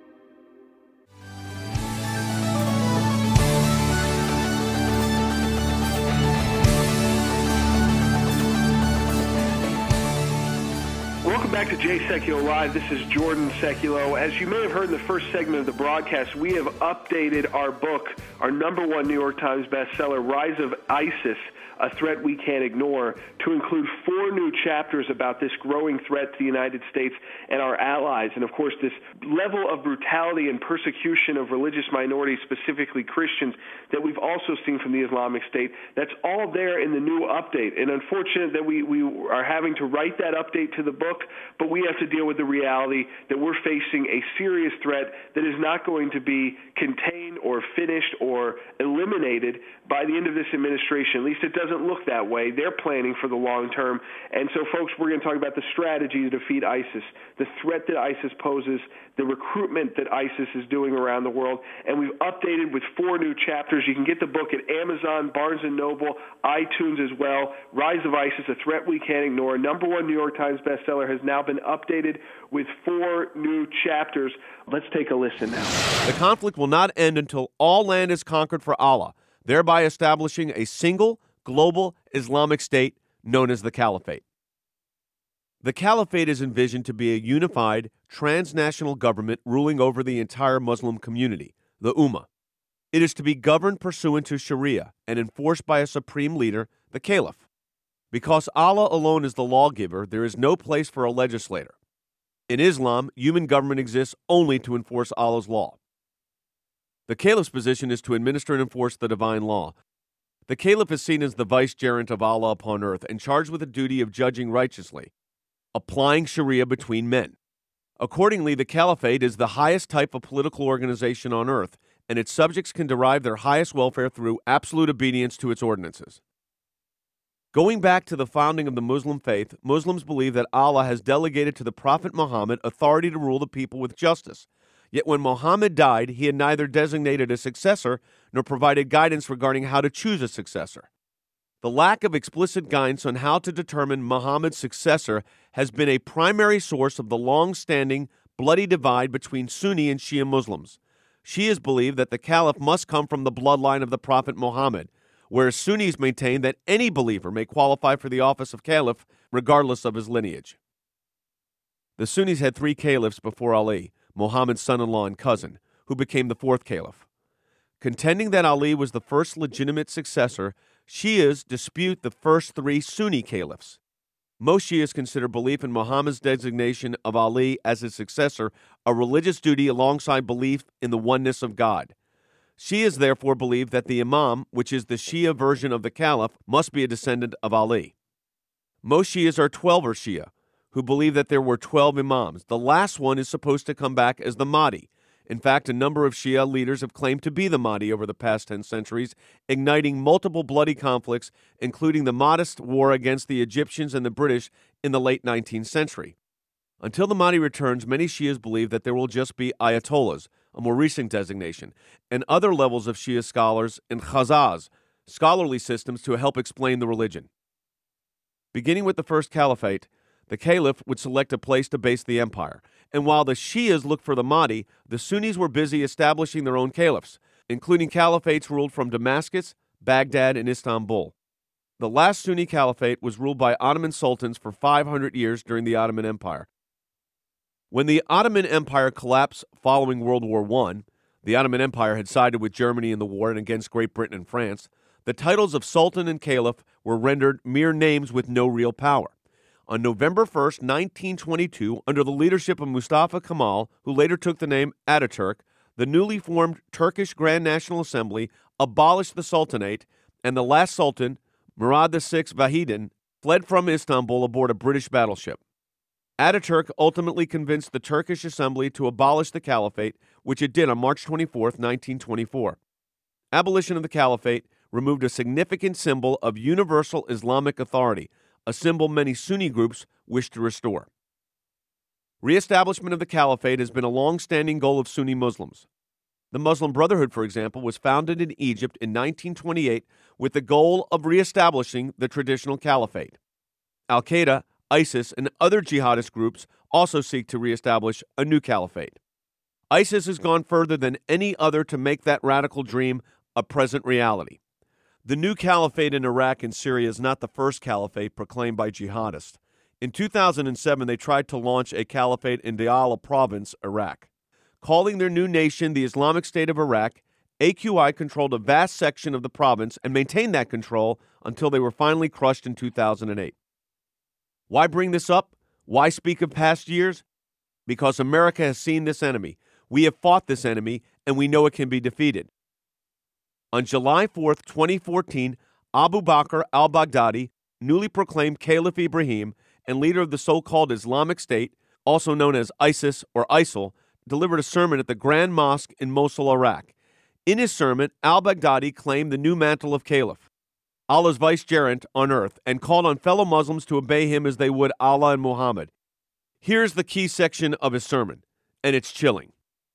Welcome back to Jay Sekulow Live. This is Jordan Sekulow. As you may have heard in the first segment of the broadcast, we have updated our book, our #1 New York Times bestseller, Rise of ISIS, A Threat We Can't Ignore, to include 4 new chapters about this growing threat to the United States and our allies. And, of course, this level of brutality and persecution of religious minorities, specifically Christians, that we've also seen from the Islamic State. That's all there in the new update. And unfortunate that we are having to write that update to the book, but we have to deal with the reality that we're facing a serious threat that is not going to be contained or finished or eliminated by the end of this administration. At least it doesn't look that way. They're planning for the long term. And so, folks, we're going to talk about the strategy to defeat ISIS, the threat that ISIS poses, the recruitment that ISIS is doing around the world. And we've updated with 4 new chapters. You can get the book at Amazon, Barnes & Noble, iTunes as well. Rise of ISIS, A Threat We Can't Ignore, #1 New York Times bestseller, has now been updated with 4 new chapters. Let's take a listen now. The conflict will not end until all land is conquered for Allah, thereby establishing a single global Islamic state known as the Caliphate. The Caliphate is envisioned to be a unified, transnational government ruling over the entire Muslim community, the Ummah. It is to be governed pursuant to Sharia and enforced by a supreme leader, the Caliph. Because Allah alone is the lawgiver, there is no place for a legislator. In Islam, human government exists only to enforce Allah's law. The Caliph's position is to administer and enforce the divine law. The Caliph is seen as the vicegerent of Allah upon earth and charged with the duty of judging righteously, applying Sharia between men. Accordingly, the Caliphate is the highest type of political organization on earth, and its subjects can derive their highest welfare through absolute obedience to its ordinances. Going back to the founding of the Muslim faith, Muslims believe that Allah has delegated to the Prophet Muhammad authority to rule the people with justice. Yet when Muhammad died, he had neither designated a successor nor provided guidance regarding how to choose a successor. The lack of explicit guidance on how to determine Muhammad's successor has been a primary source of the long-standing, bloody divide between Sunni and Shia Muslims. Shias believe that the Caliph must come from the bloodline of the Prophet Muhammad, whereas Sunnis maintain that any believer may qualify for the office of Caliph regardless of his lineage. The Sunnis had 3 caliphs before Ali, Muhammad's son-in-law and cousin, who became the 4th caliph. Contending that Ali was the first legitimate successor, Shias dispute the first 3 Sunni caliphs. Most Shias consider belief in Muhammad's designation of Ali as his successor a religious duty alongside belief in the oneness of God. Shias therefore believe that the Imam, which is the Shia version of the Caliph, must be a descendant of Ali. Most Shias are Twelver Shia, who believe that there were 12 Imams. The last one is supposed to come back as the Mahdi. In fact, a number of Shia leaders have claimed to be the Mahdi over the past 10 centuries, igniting multiple bloody conflicts, including the Mahdist war against the Egyptians and the British in the late 19th century. Until the Mahdi returns, many Shias believe that there will just be Ayatollahs, a more recent designation, and other levels of Shia scholars and Khazaz, scholarly systems to help explain the religion. Beginning with the first caliphate, the caliph would select a place to base the empire, and while the Shias looked for the Mahdi, the Sunnis were busy establishing their own caliphs, including caliphates ruled from Damascus, Baghdad, and Istanbul. The last Sunni caliphate was ruled by Ottoman sultans for 500 years during the Ottoman Empire. When the Ottoman Empire collapsed following World War I, the Ottoman Empire had sided with Germany in the war and against Great Britain and France. The titles of Sultan and Caliph were rendered mere names with no real power. On November 1st, 1922, under the leadership of Mustafa Kemal, who later took the name Ataturk, the newly formed Turkish Grand National Assembly abolished the Sultanate, and the last Sultan, Murad VI Vahidin, fled from Istanbul aboard a British battleship. Ataturk ultimately convinced the Turkish Assembly to abolish the Caliphate, which it did on March 24, 1924. Abolition of the Caliphate removed a significant symbol of universal Islamic authority, a symbol many Sunni groups wish to restore. Reestablishment of the Caliphate has been a long-standing goal of Sunni Muslims. The Muslim Brotherhood, for example, was founded in Egypt in 1928 with the goal of reestablishing the traditional Caliphate. Al-Qaeda, ISIS, and other jihadist groups also seek to reestablish a new caliphate. ISIS has gone further than any other to make that radical dream a present reality. The new caliphate in Iraq and Syria is not the first caliphate proclaimed by jihadists. In 2007, they tried to launch a caliphate in Diyala province, Iraq. Calling their new nation the Islamic State of Iraq, AQI controlled a vast section of the province and maintained that control until they were finally crushed in 2008. Why bring this up? Why speak of past years? Because America has seen this enemy. We have fought this enemy, and we know it can be defeated. On July 4, 2014, Abu Bakr al-Baghdadi, newly proclaimed Caliph Ibrahim and leader of the so-called Islamic State, also known as ISIS or ISIL, delivered a sermon at the Grand Mosque in Mosul, Iraq. In his sermon, al-Baghdadi claimed the new mantle of Caliph, Allah's vicegerent on earth, and called on fellow Muslims to obey him as they would Allah and Muhammad. Here's the key section of his sermon, and it's chilling.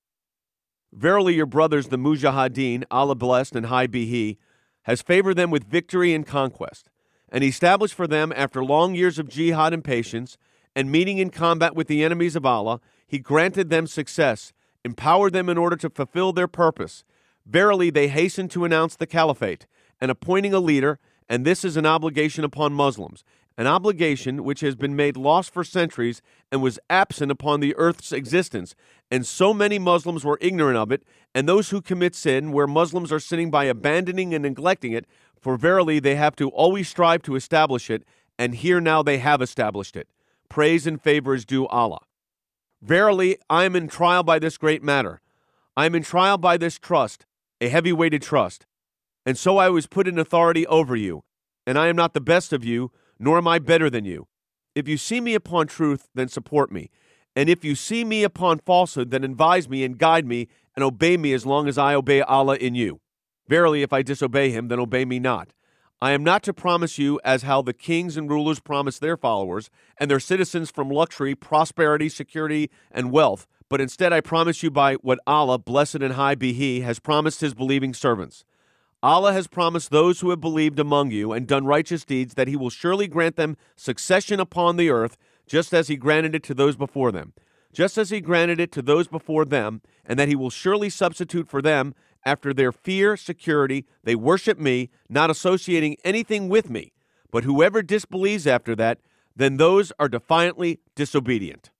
Verily your brothers, the Mujahideen, Allah blessed and high be he, has favored them with victory and conquest, and established for them, after long years of jihad and patience, and meeting in combat with the enemies of Allah, he granted them success, empowered them in order to fulfill their purpose. Verily they hastened to announce the caliphate, and appointing a leader, and this is an obligation upon Muslims, an obligation which has been made lost for centuries and was absent upon the earth's existence, and so many Muslims were ignorant of it, and those who commit sin, where Muslims are sinning by abandoning and neglecting it, for verily they have to always strive to establish it, and here now they have established it. Praise and favor is due Allah. Verily, I am in trial by this great matter. I am in trial by this trust, a heavy-weighted trust. And so I was put in authority over you, and I am not the best of you, nor am I better than you. If you see me upon truth, then support me. And if you see me upon falsehood, then advise me and guide me and obey me as long as I obey Allah in you. Verily, if I disobey him, then obey me not. I am not to promise you as how the kings and rulers promise their followers and their citizens from luxury, prosperity, security, and wealth, but instead I promise you by what Allah, blessed and high be he, has promised his believing servants. Allah has promised those who have believed among you and done righteous deeds that he will surely grant them succession upon the earth, just as he granted it to those before them, just as he granted it to those before them, and that he will surely substitute for them, after their fear, security, they worship me, not associating anything with me. But whoever disbelieves after that, then those are defiantly disobedient.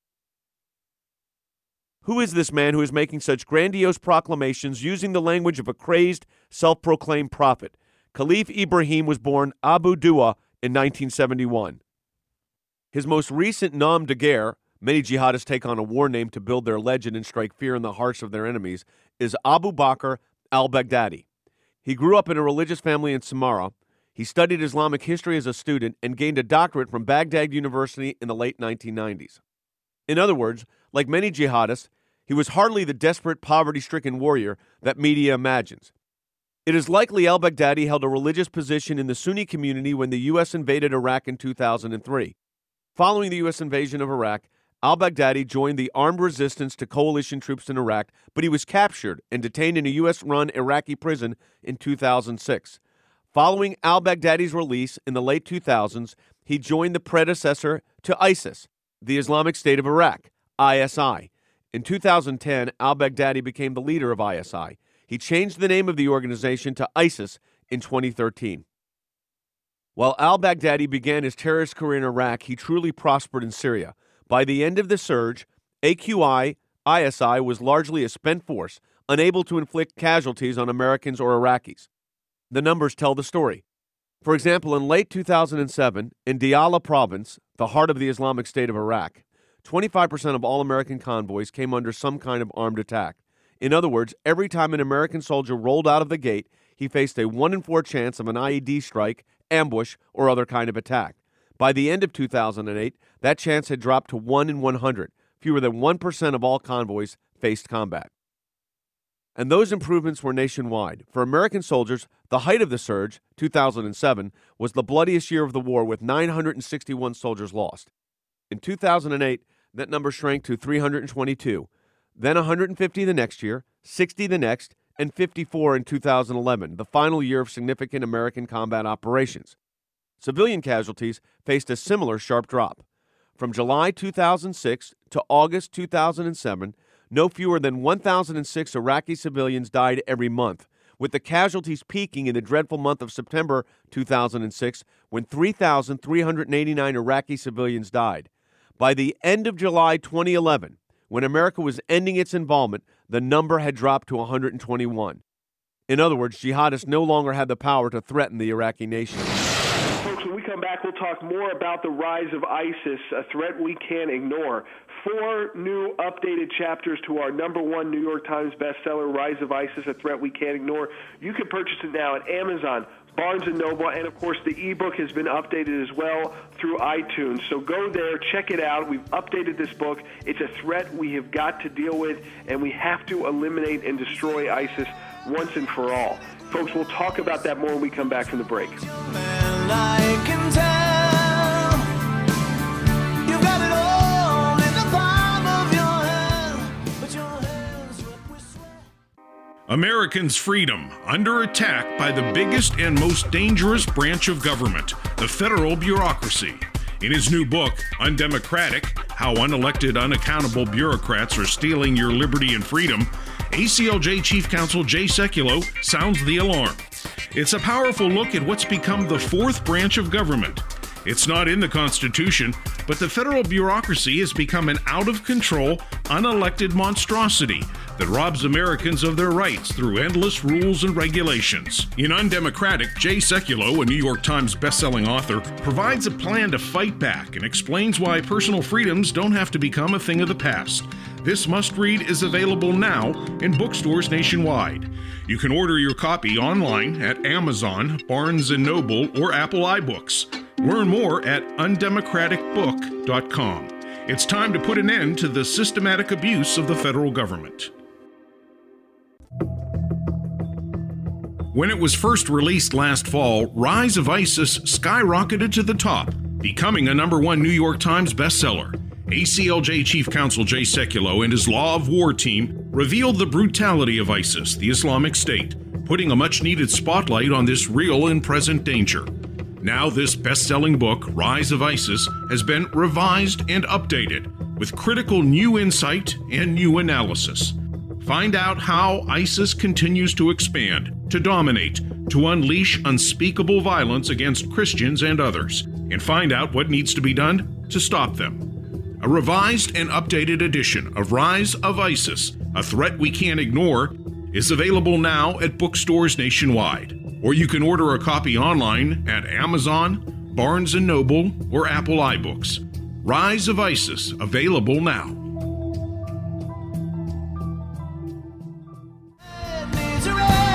Who is this man who is making such grandiose proclamations using the language of a crazed, self-proclaimed prophet? Caliph Ibrahim was born Abu Duwa in 1971. His most recent nom de guerre, many jihadists take on a war name to build their legend and strike fear in the hearts of their enemies, is Abu Bakr al-Baghdadi. He grew up in a religious family in Samarra. He studied Islamic history as a student and gained a doctorate from Baghdad University in the late 1990s. In other words, like many jihadists, he was hardly the desperate, poverty-stricken warrior that media imagines. It is likely al-Baghdadi held a religious position in the Sunni community when the U.S. invaded Iraq in 2003. Following the U.S. invasion of Iraq, al-Baghdadi joined the armed resistance to coalition troops in Iraq, but he was captured and detained in a U.S.-run Iraqi prison in 2006. Following al-Baghdadi's release in the late 2000s, he joined the predecessor to ISIS, the Islamic State of Iraq, ISI. In 2010, al-Baghdadi became the leader of ISI. He changed the name of the organization to ISIS in 2013. While al-Baghdadi began his terrorist career in Iraq, he truly prospered in Syria. By the end of the surge, AQI ISI was largely a spent force, unable to inflict casualties on Americans or Iraqis. The numbers tell the story. For example, in late 2007, in Diyala province, the heart of the Islamic State of Iraq, 25% of all American convoys came under some kind of armed attack. In other words, every time an American soldier rolled out of the gate, he faced a 1 in 4 chance of an IED strike, ambush, or other kind of attack. By the end of 2008, that chance had dropped to 1 in 100. Fewer than 1% of all convoys faced combat. And those improvements were nationwide. For American soldiers, the height of the surge, 2007, was the bloodiest year of the war with 961 soldiers lost. In 2008, that number shrank to 322, then 150 the next year, 60 the next, and 54 in 2011, the final year of significant American combat operations. Civilian casualties faced a similar sharp drop. From July 2006 to August 2007, no fewer than 1,006 Iraqi civilians died every month, with the casualties peaking in the dreadful month of September 2006, when 3,389 Iraqi civilians died. By the end of July 2011, when America was ending its involvement, the number had dropped to 121. In other words, jihadists no longer had the power to threaten the Iraqi nation. Folks, when we come back, we'll talk more about the rise of ISIS, a threat we can't ignore. 4 new updated chapters to our #1 New York Times bestseller, Rise of ISIS, a Threat We Can't Ignore. You can purchase it now at Amazon, Barnes & Noble, and, of course, the ebook has been updated as well through iTunes. So go there, check it out. We've updated this book. It's a threat we have got to deal with, and we have to eliminate and destroy ISIS once and for all. Folks, we'll talk about that more when we come back from the break. Americans' freedom under attack by the biggest and most dangerous branch of government, the federal bureaucracy. In his new book, Undemocratic: How Unelected, Unaccountable Bureaucrats Are Stealing Your Liberty and Freedom, ACLJ Chief Counsel Jay Sekulow sounds the alarm. It's a powerful look at what's become the 4th branch of government. It's not in the Constitution, but the federal bureaucracy has become an out-of-control, unelected monstrosity that robs Americans of their rights through endless rules and regulations. In Undemocratic, Jay Sekulow, a New York Times bestselling author, provides a plan to fight back and explains why personal freedoms don't have to become a thing of the past. This must-read is available now in bookstores nationwide. You can order your copy online at Amazon, Barnes & Noble, or Apple iBooks. Learn more at undemocraticbook.com. It's time to put an end to the systematic abuse of the federal government. When it was first released last fall, Rise of ISIS skyrocketed to the top, becoming a #1 New York Times bestseller. ACLJ Chief Counsel Jay Sekulow and his Law of War team revealed the brutality of ISIS, the Islamic State, putting a much-needed spotlight on this real and present danger. Now this best-selling book, Rise of ISIS, has been revised and updated with critical new insight and new analysis. Find out how ISIS continues to expand, to dominate, to unleash unspeakable violence against Christians and others, and find out what needs to be done to stop them. A revised and updated edition of Rise of ISIS, A Threat We Can't Ignore, is available now at bookstores nationwide, or you can order a copy online at Amazon, Barnes & Noble, or Apple iBooks. Rise of ISIS, available now. Needs a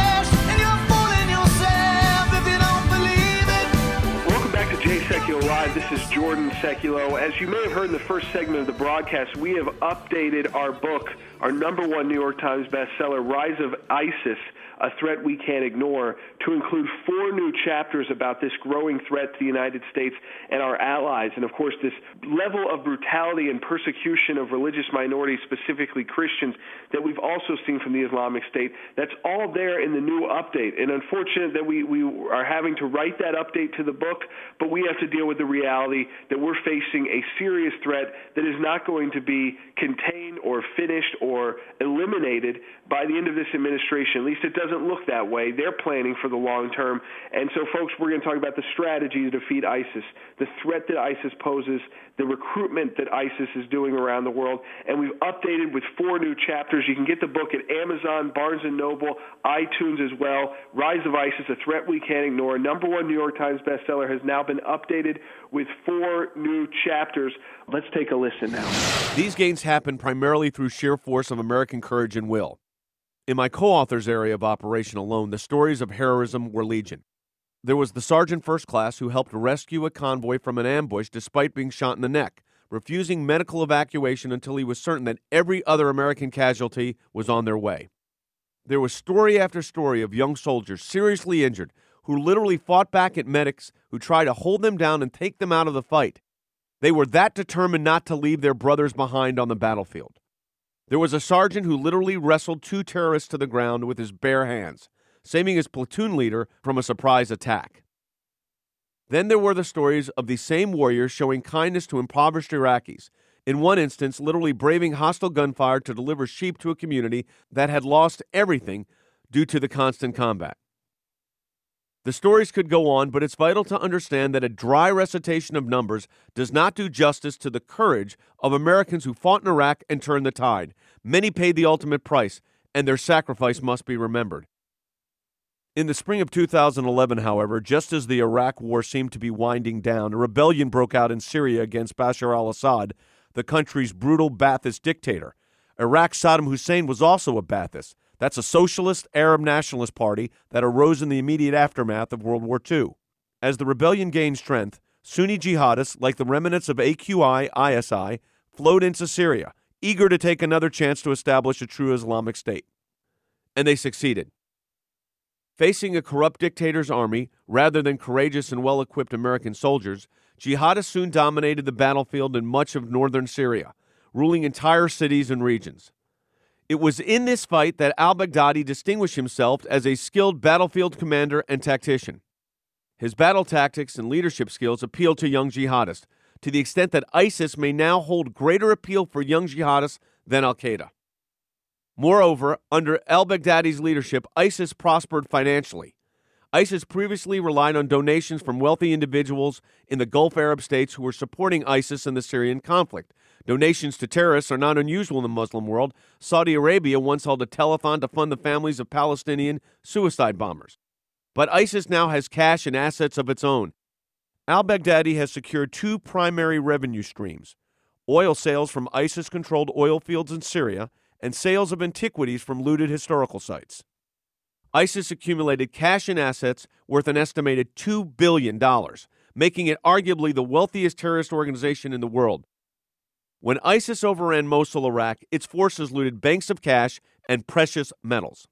Live. This is Jordan Sekulow. As you may have heard in the first segment of the broadcast, we have updated our book, our #1 New York Times bestseller, Rise of ISIS, A Threat We Can't Ignore, to include 4 new chapters about this growing threat to the United States and our allies. And, of course, this level of brutality and persecution of religious minorities, specifically Christians, that we've also seen from the Islamic State. That's all there in the new update. And unfortunate that we are having to write that update to the book, but we have to deal with the reality that we're facing a serious threat that is not going to be contained or finished or eliminated by the end of this administration. At least it doesn't look that way. They're planning for the long term. And so, folks, we're going to talk about the strategy to defeat ISIS, the threat that ISIS poses, the recruitment that ISIS is doing around the world. And we've updated with 4 new chapters. You can get the book at Amazon, Barnes & Noble, iTunes as well. Rise of ISIS, A Threat We Can't Ignore, #1 New York Times bestseller, has now been updated with 4 new chapters. Let's take a listen now. These gains happen primarily through sheer force of American courage and will. In my co-author's area of operation alone, the stories of heroism were legion. There was the Sergeant First Class who helped rescue a convoy from an ambush despite being shot in the neck, refusing medical evacuation until he was certain that every other American casualty was on their way. There was story after story of young soldiers seriously injured who literally fought back at medics who tried to hold them down and take them out of the fight. They were that determined not to leave their brothers behind on the battlefield. There was a sergeant who literally wrestled 2 terrorists to the ground with his bare hands, saving his platoon leader from a surprise attack. Then there were the stories of these same warriors showing kindness to impoverished Iraqis, in one instance literally braving hostile gunfire to deliver sheep to a community that had lost everything due to the constant combat. The stories could go on, but it's vital to understand that a dry recitation of numbers does not do justice to the courage of Americans who fought in Iraq and turned the tide. Many paid the ultimate price, and their sacrifice must be remembered. In the spring of 2011, however, just as the Iraq war seemed to be winding down, a rebellion broke out in Syria against Bashar al-Assad, the country's brutal Ba'athist dictator. Iraq's Saddam Hussein was also a Ba'athist. That's a socialist Arab nationalist party that arose in the immediate aftermath of World War II. As the rebellion gained strength, Sunni jihadists, like the remnants of AQI-ISI, flowed into Syria, eager to take another chance to establish a true Islamic State. And they succeeded. Facing a corrupt dictator's army, rather than courageous and well-equipped American soldiers, jihadists soon dominated the battlefield in much of northern Syria, ruling entire cities and regions. It was in this fight that al-Baghdadi distinguished himself as a skilled battlefield commander and tactician. His battle tactics and leadership skills appealed to young jihadists, to the extent that ISIS may now hold greater appeal for young jihadists than al-Qaeda. Moreover, under al-Baghdadi's leadership, ISIS prospered financially. ISIS previously relied on donations from wealthy individuals in the Gulf Arab states who were supporting ISIS in the Syrian conflict. Donations to terrorists are not unusual in the Muslim world. Saudi Arabia once held a telethon to fund the families of Palestinian suicide bombers. But ISIS now has cash and assets of its own. Al-Baghdadi has secured 2 primary revenue streams: oil sales from ISIS-controlled oil fields in Syria and sales of antiquities from looted historical sites. ISIS accumulated cash and assets worth an estimated $2 billion, making it arguably the wealthiest terrorist organization in the world. When ISIS overran Mosul, Iraq, its forces looted banks of cash and precious metals.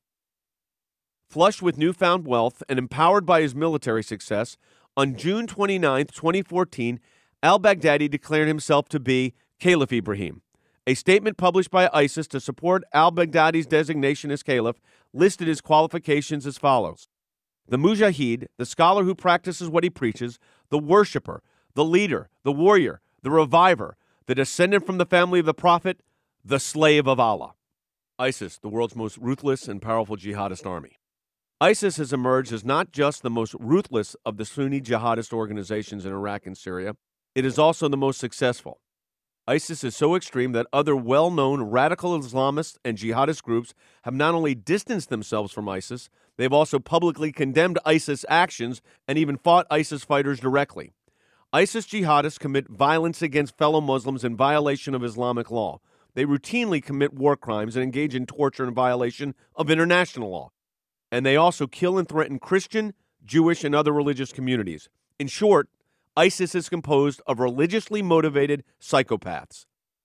Flushed with newfound wealth and empowered by his military success, on June 29, 2014, al-Baghdadi declared himself to be Caliph Ibrahim. A statement published by ISIS to support al-Baghdadi's designation as caliph listed his qualifications as follows: the mujahid, the scholar who practices what he preaches; the worshiper, the leader, the warrior, the reviver; the descendant from the family of the prophet; the slave of Allah. ISIS, the world's most ruthless and powerful jihadist army. ISIS has emerged as not just the most ruthless of the Sunni jihadist organizations in Iraq and Syria, it is also the most successful. ISIS is so extreme that other well-known radical Islamists and jihadist groups have not only distanced themselves from ISIS, they've also publicly condemned ISIS actions and even fought ISIS fighters directly. ISIS jihadists commit violence against fellow Muslims in violation of Islamic law. They routinely commit war crimes and engage in torture in violation of international law. And they also kill and threaten Christian, Jewish, and other religious communities. In short, ISIS is composed of religiously motivated psychopaths.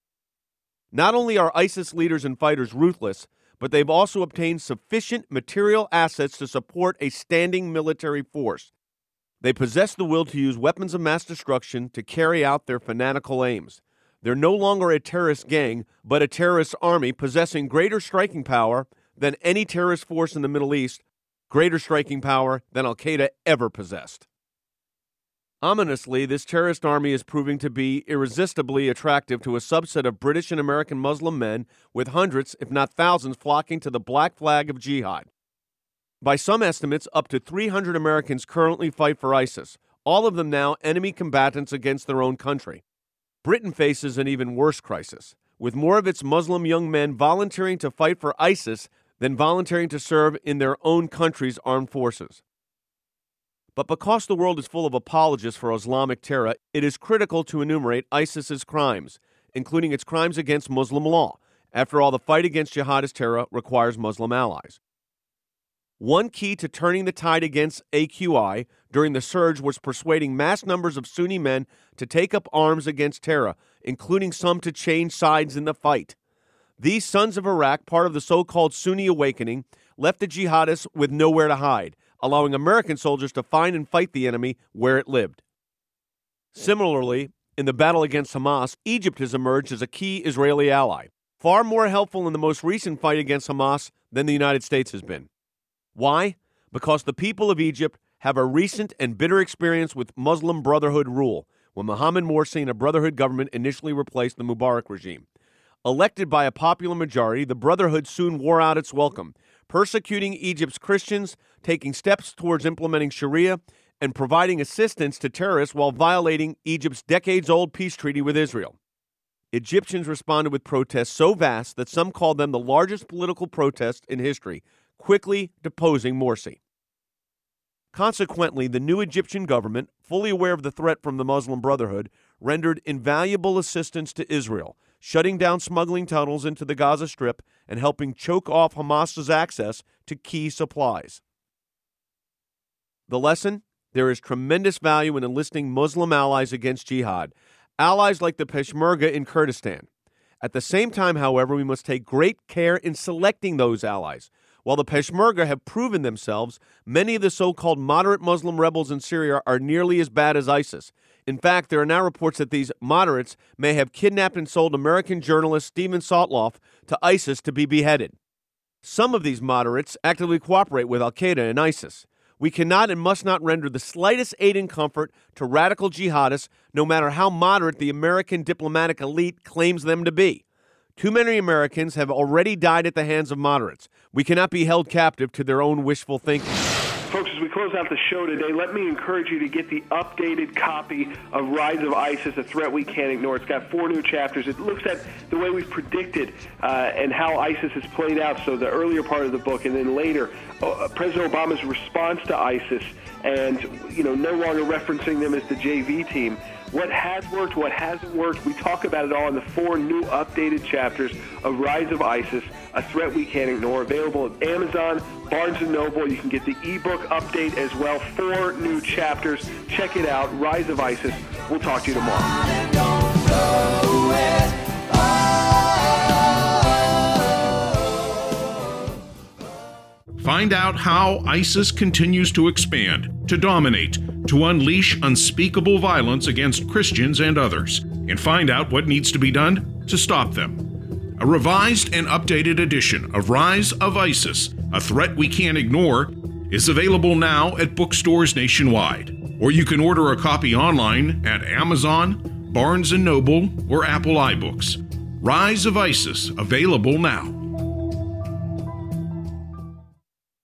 Not only are ISIS leaders and fighters ruthless, but they've also obtained sufficient material assets to support a standing military force. They possess the will to use weapons of mass destruction to carry out their fanatical aims. They're no longer a terrorist gang, but a terrorist army possessing greater striking power than any terrorist force in the Middle East, greater striking power than Al-Qaeda ever possessed. Ominously, this terrorist army is proving to be irresistibly attractive to a subset of British and American Muslim men, with hundreds, if not thousands, flocking to the black flag of jihad. By some estimates, up to 300 Americans currently fight for ISIS, all of them now enemy combatants against their own country. Britain faces an even worse crisis, with more of its Muslim young men volunteering to fight for ISIS than volunteering to serve in their own country's armed forces. But because the world is full of apologists for Islamic terror, it is critical to enumerate ISIS's crimes, including its crimes against Muslim law. After all, the fight against jihadist terror requires Muslim allies. One key to turning the tide against AQI during the surge was persuading mass numbers of Sunni men to take up arms against terror, including some to change sides in the fight. These sons of Iraq, part of the so-called Sunni awakening, left the jihadists with nowhere to hide, allowing American soldiers to find and fight the enemy where it lived. Similarly, in the battle against Hamas, Egypt has emerged as a key Israeli ally, far more helpful in the most recent fight against Hamas than the United States has been. Why? Because the people of Egypt have a recent and bitter experience with Muslim Brotherhood rule, when Mohammed Morsi and a Brotherhood government initially replaced the Mubarak regime. Elected by a popular majority, the Brotherhood soon wore out its welcome, persecuting Egypt's Christians, taking steps towards implementing Sharia, and providing assistance to terrorists while violating Egypt's decades-old peace treaty with Israel. Egyptians responded with protests so vast that some called them the largest political protest in history, quickly deposing Morsi. Consequently, the new Egyptian government, fully aware of the threat from the Muslim Brotherhood, rendered invaluable assistance to Israel, shutting down smuggling tunnels into the Gaza Strip and helping choke off Hamas's access to key supplies. The lesson? There is tremendous value in enlisting Muslim allies against jihad, allies like the Peshmerga in Kurdistan. At the same time, however, we must take great care in selecting those allies. While the Peshmerga have proven themselves, many of the so-called moderate Muslim rebels in Syria are nearly as bad as ISIS. In fact, there are now reports that these moderates may have kidnapped and sold American journalist Steven Sotloff to ISIS to be beheaded. Some of these moderates actively cooperate with Al-Qaeda and ISIS. We cannot and must not render the slightest aid and comfort to radical jihadists, no matter how moderate the American diplomatic elite claims them to be. Too many Americans have already died at the hands of moderates. We cannot be held captive to their own wishful thinking. Folks, as we close out the show today, let me encourage you to get the updated copy of Rise of ISIS, A Threat We Can't Ignore. It's got 4 new chapters. It looks at the way we've predicted and how ISIS has played out, so the earlier part of the book, and then later, President Obama's response to ISIS, and no longer referencing them as the JV team. What has worked, what hasn't worked, we talk about it all in the 4 new updated chapters of Rise of ISIS, A Threat We Can't Ignore, available at Amazon, Barnes & Noble. You can get the ebook update as well, 4 new chapters. Check it out, Rise of ISIS. We'll talk to you tomorrow. Find out how ISIS continues to expand, to dominate, to unleash unspeakable violence against Christians and others, and find out what needs to be done to stop them. A revised and updated edition of Rise of ISIS, A Threat We Can't Ignore, is available now at bookstores nationwide, or you can order a copy online at Amazon, Barnes & Noble, or Apple iBooks. Rise of ISIS, available now.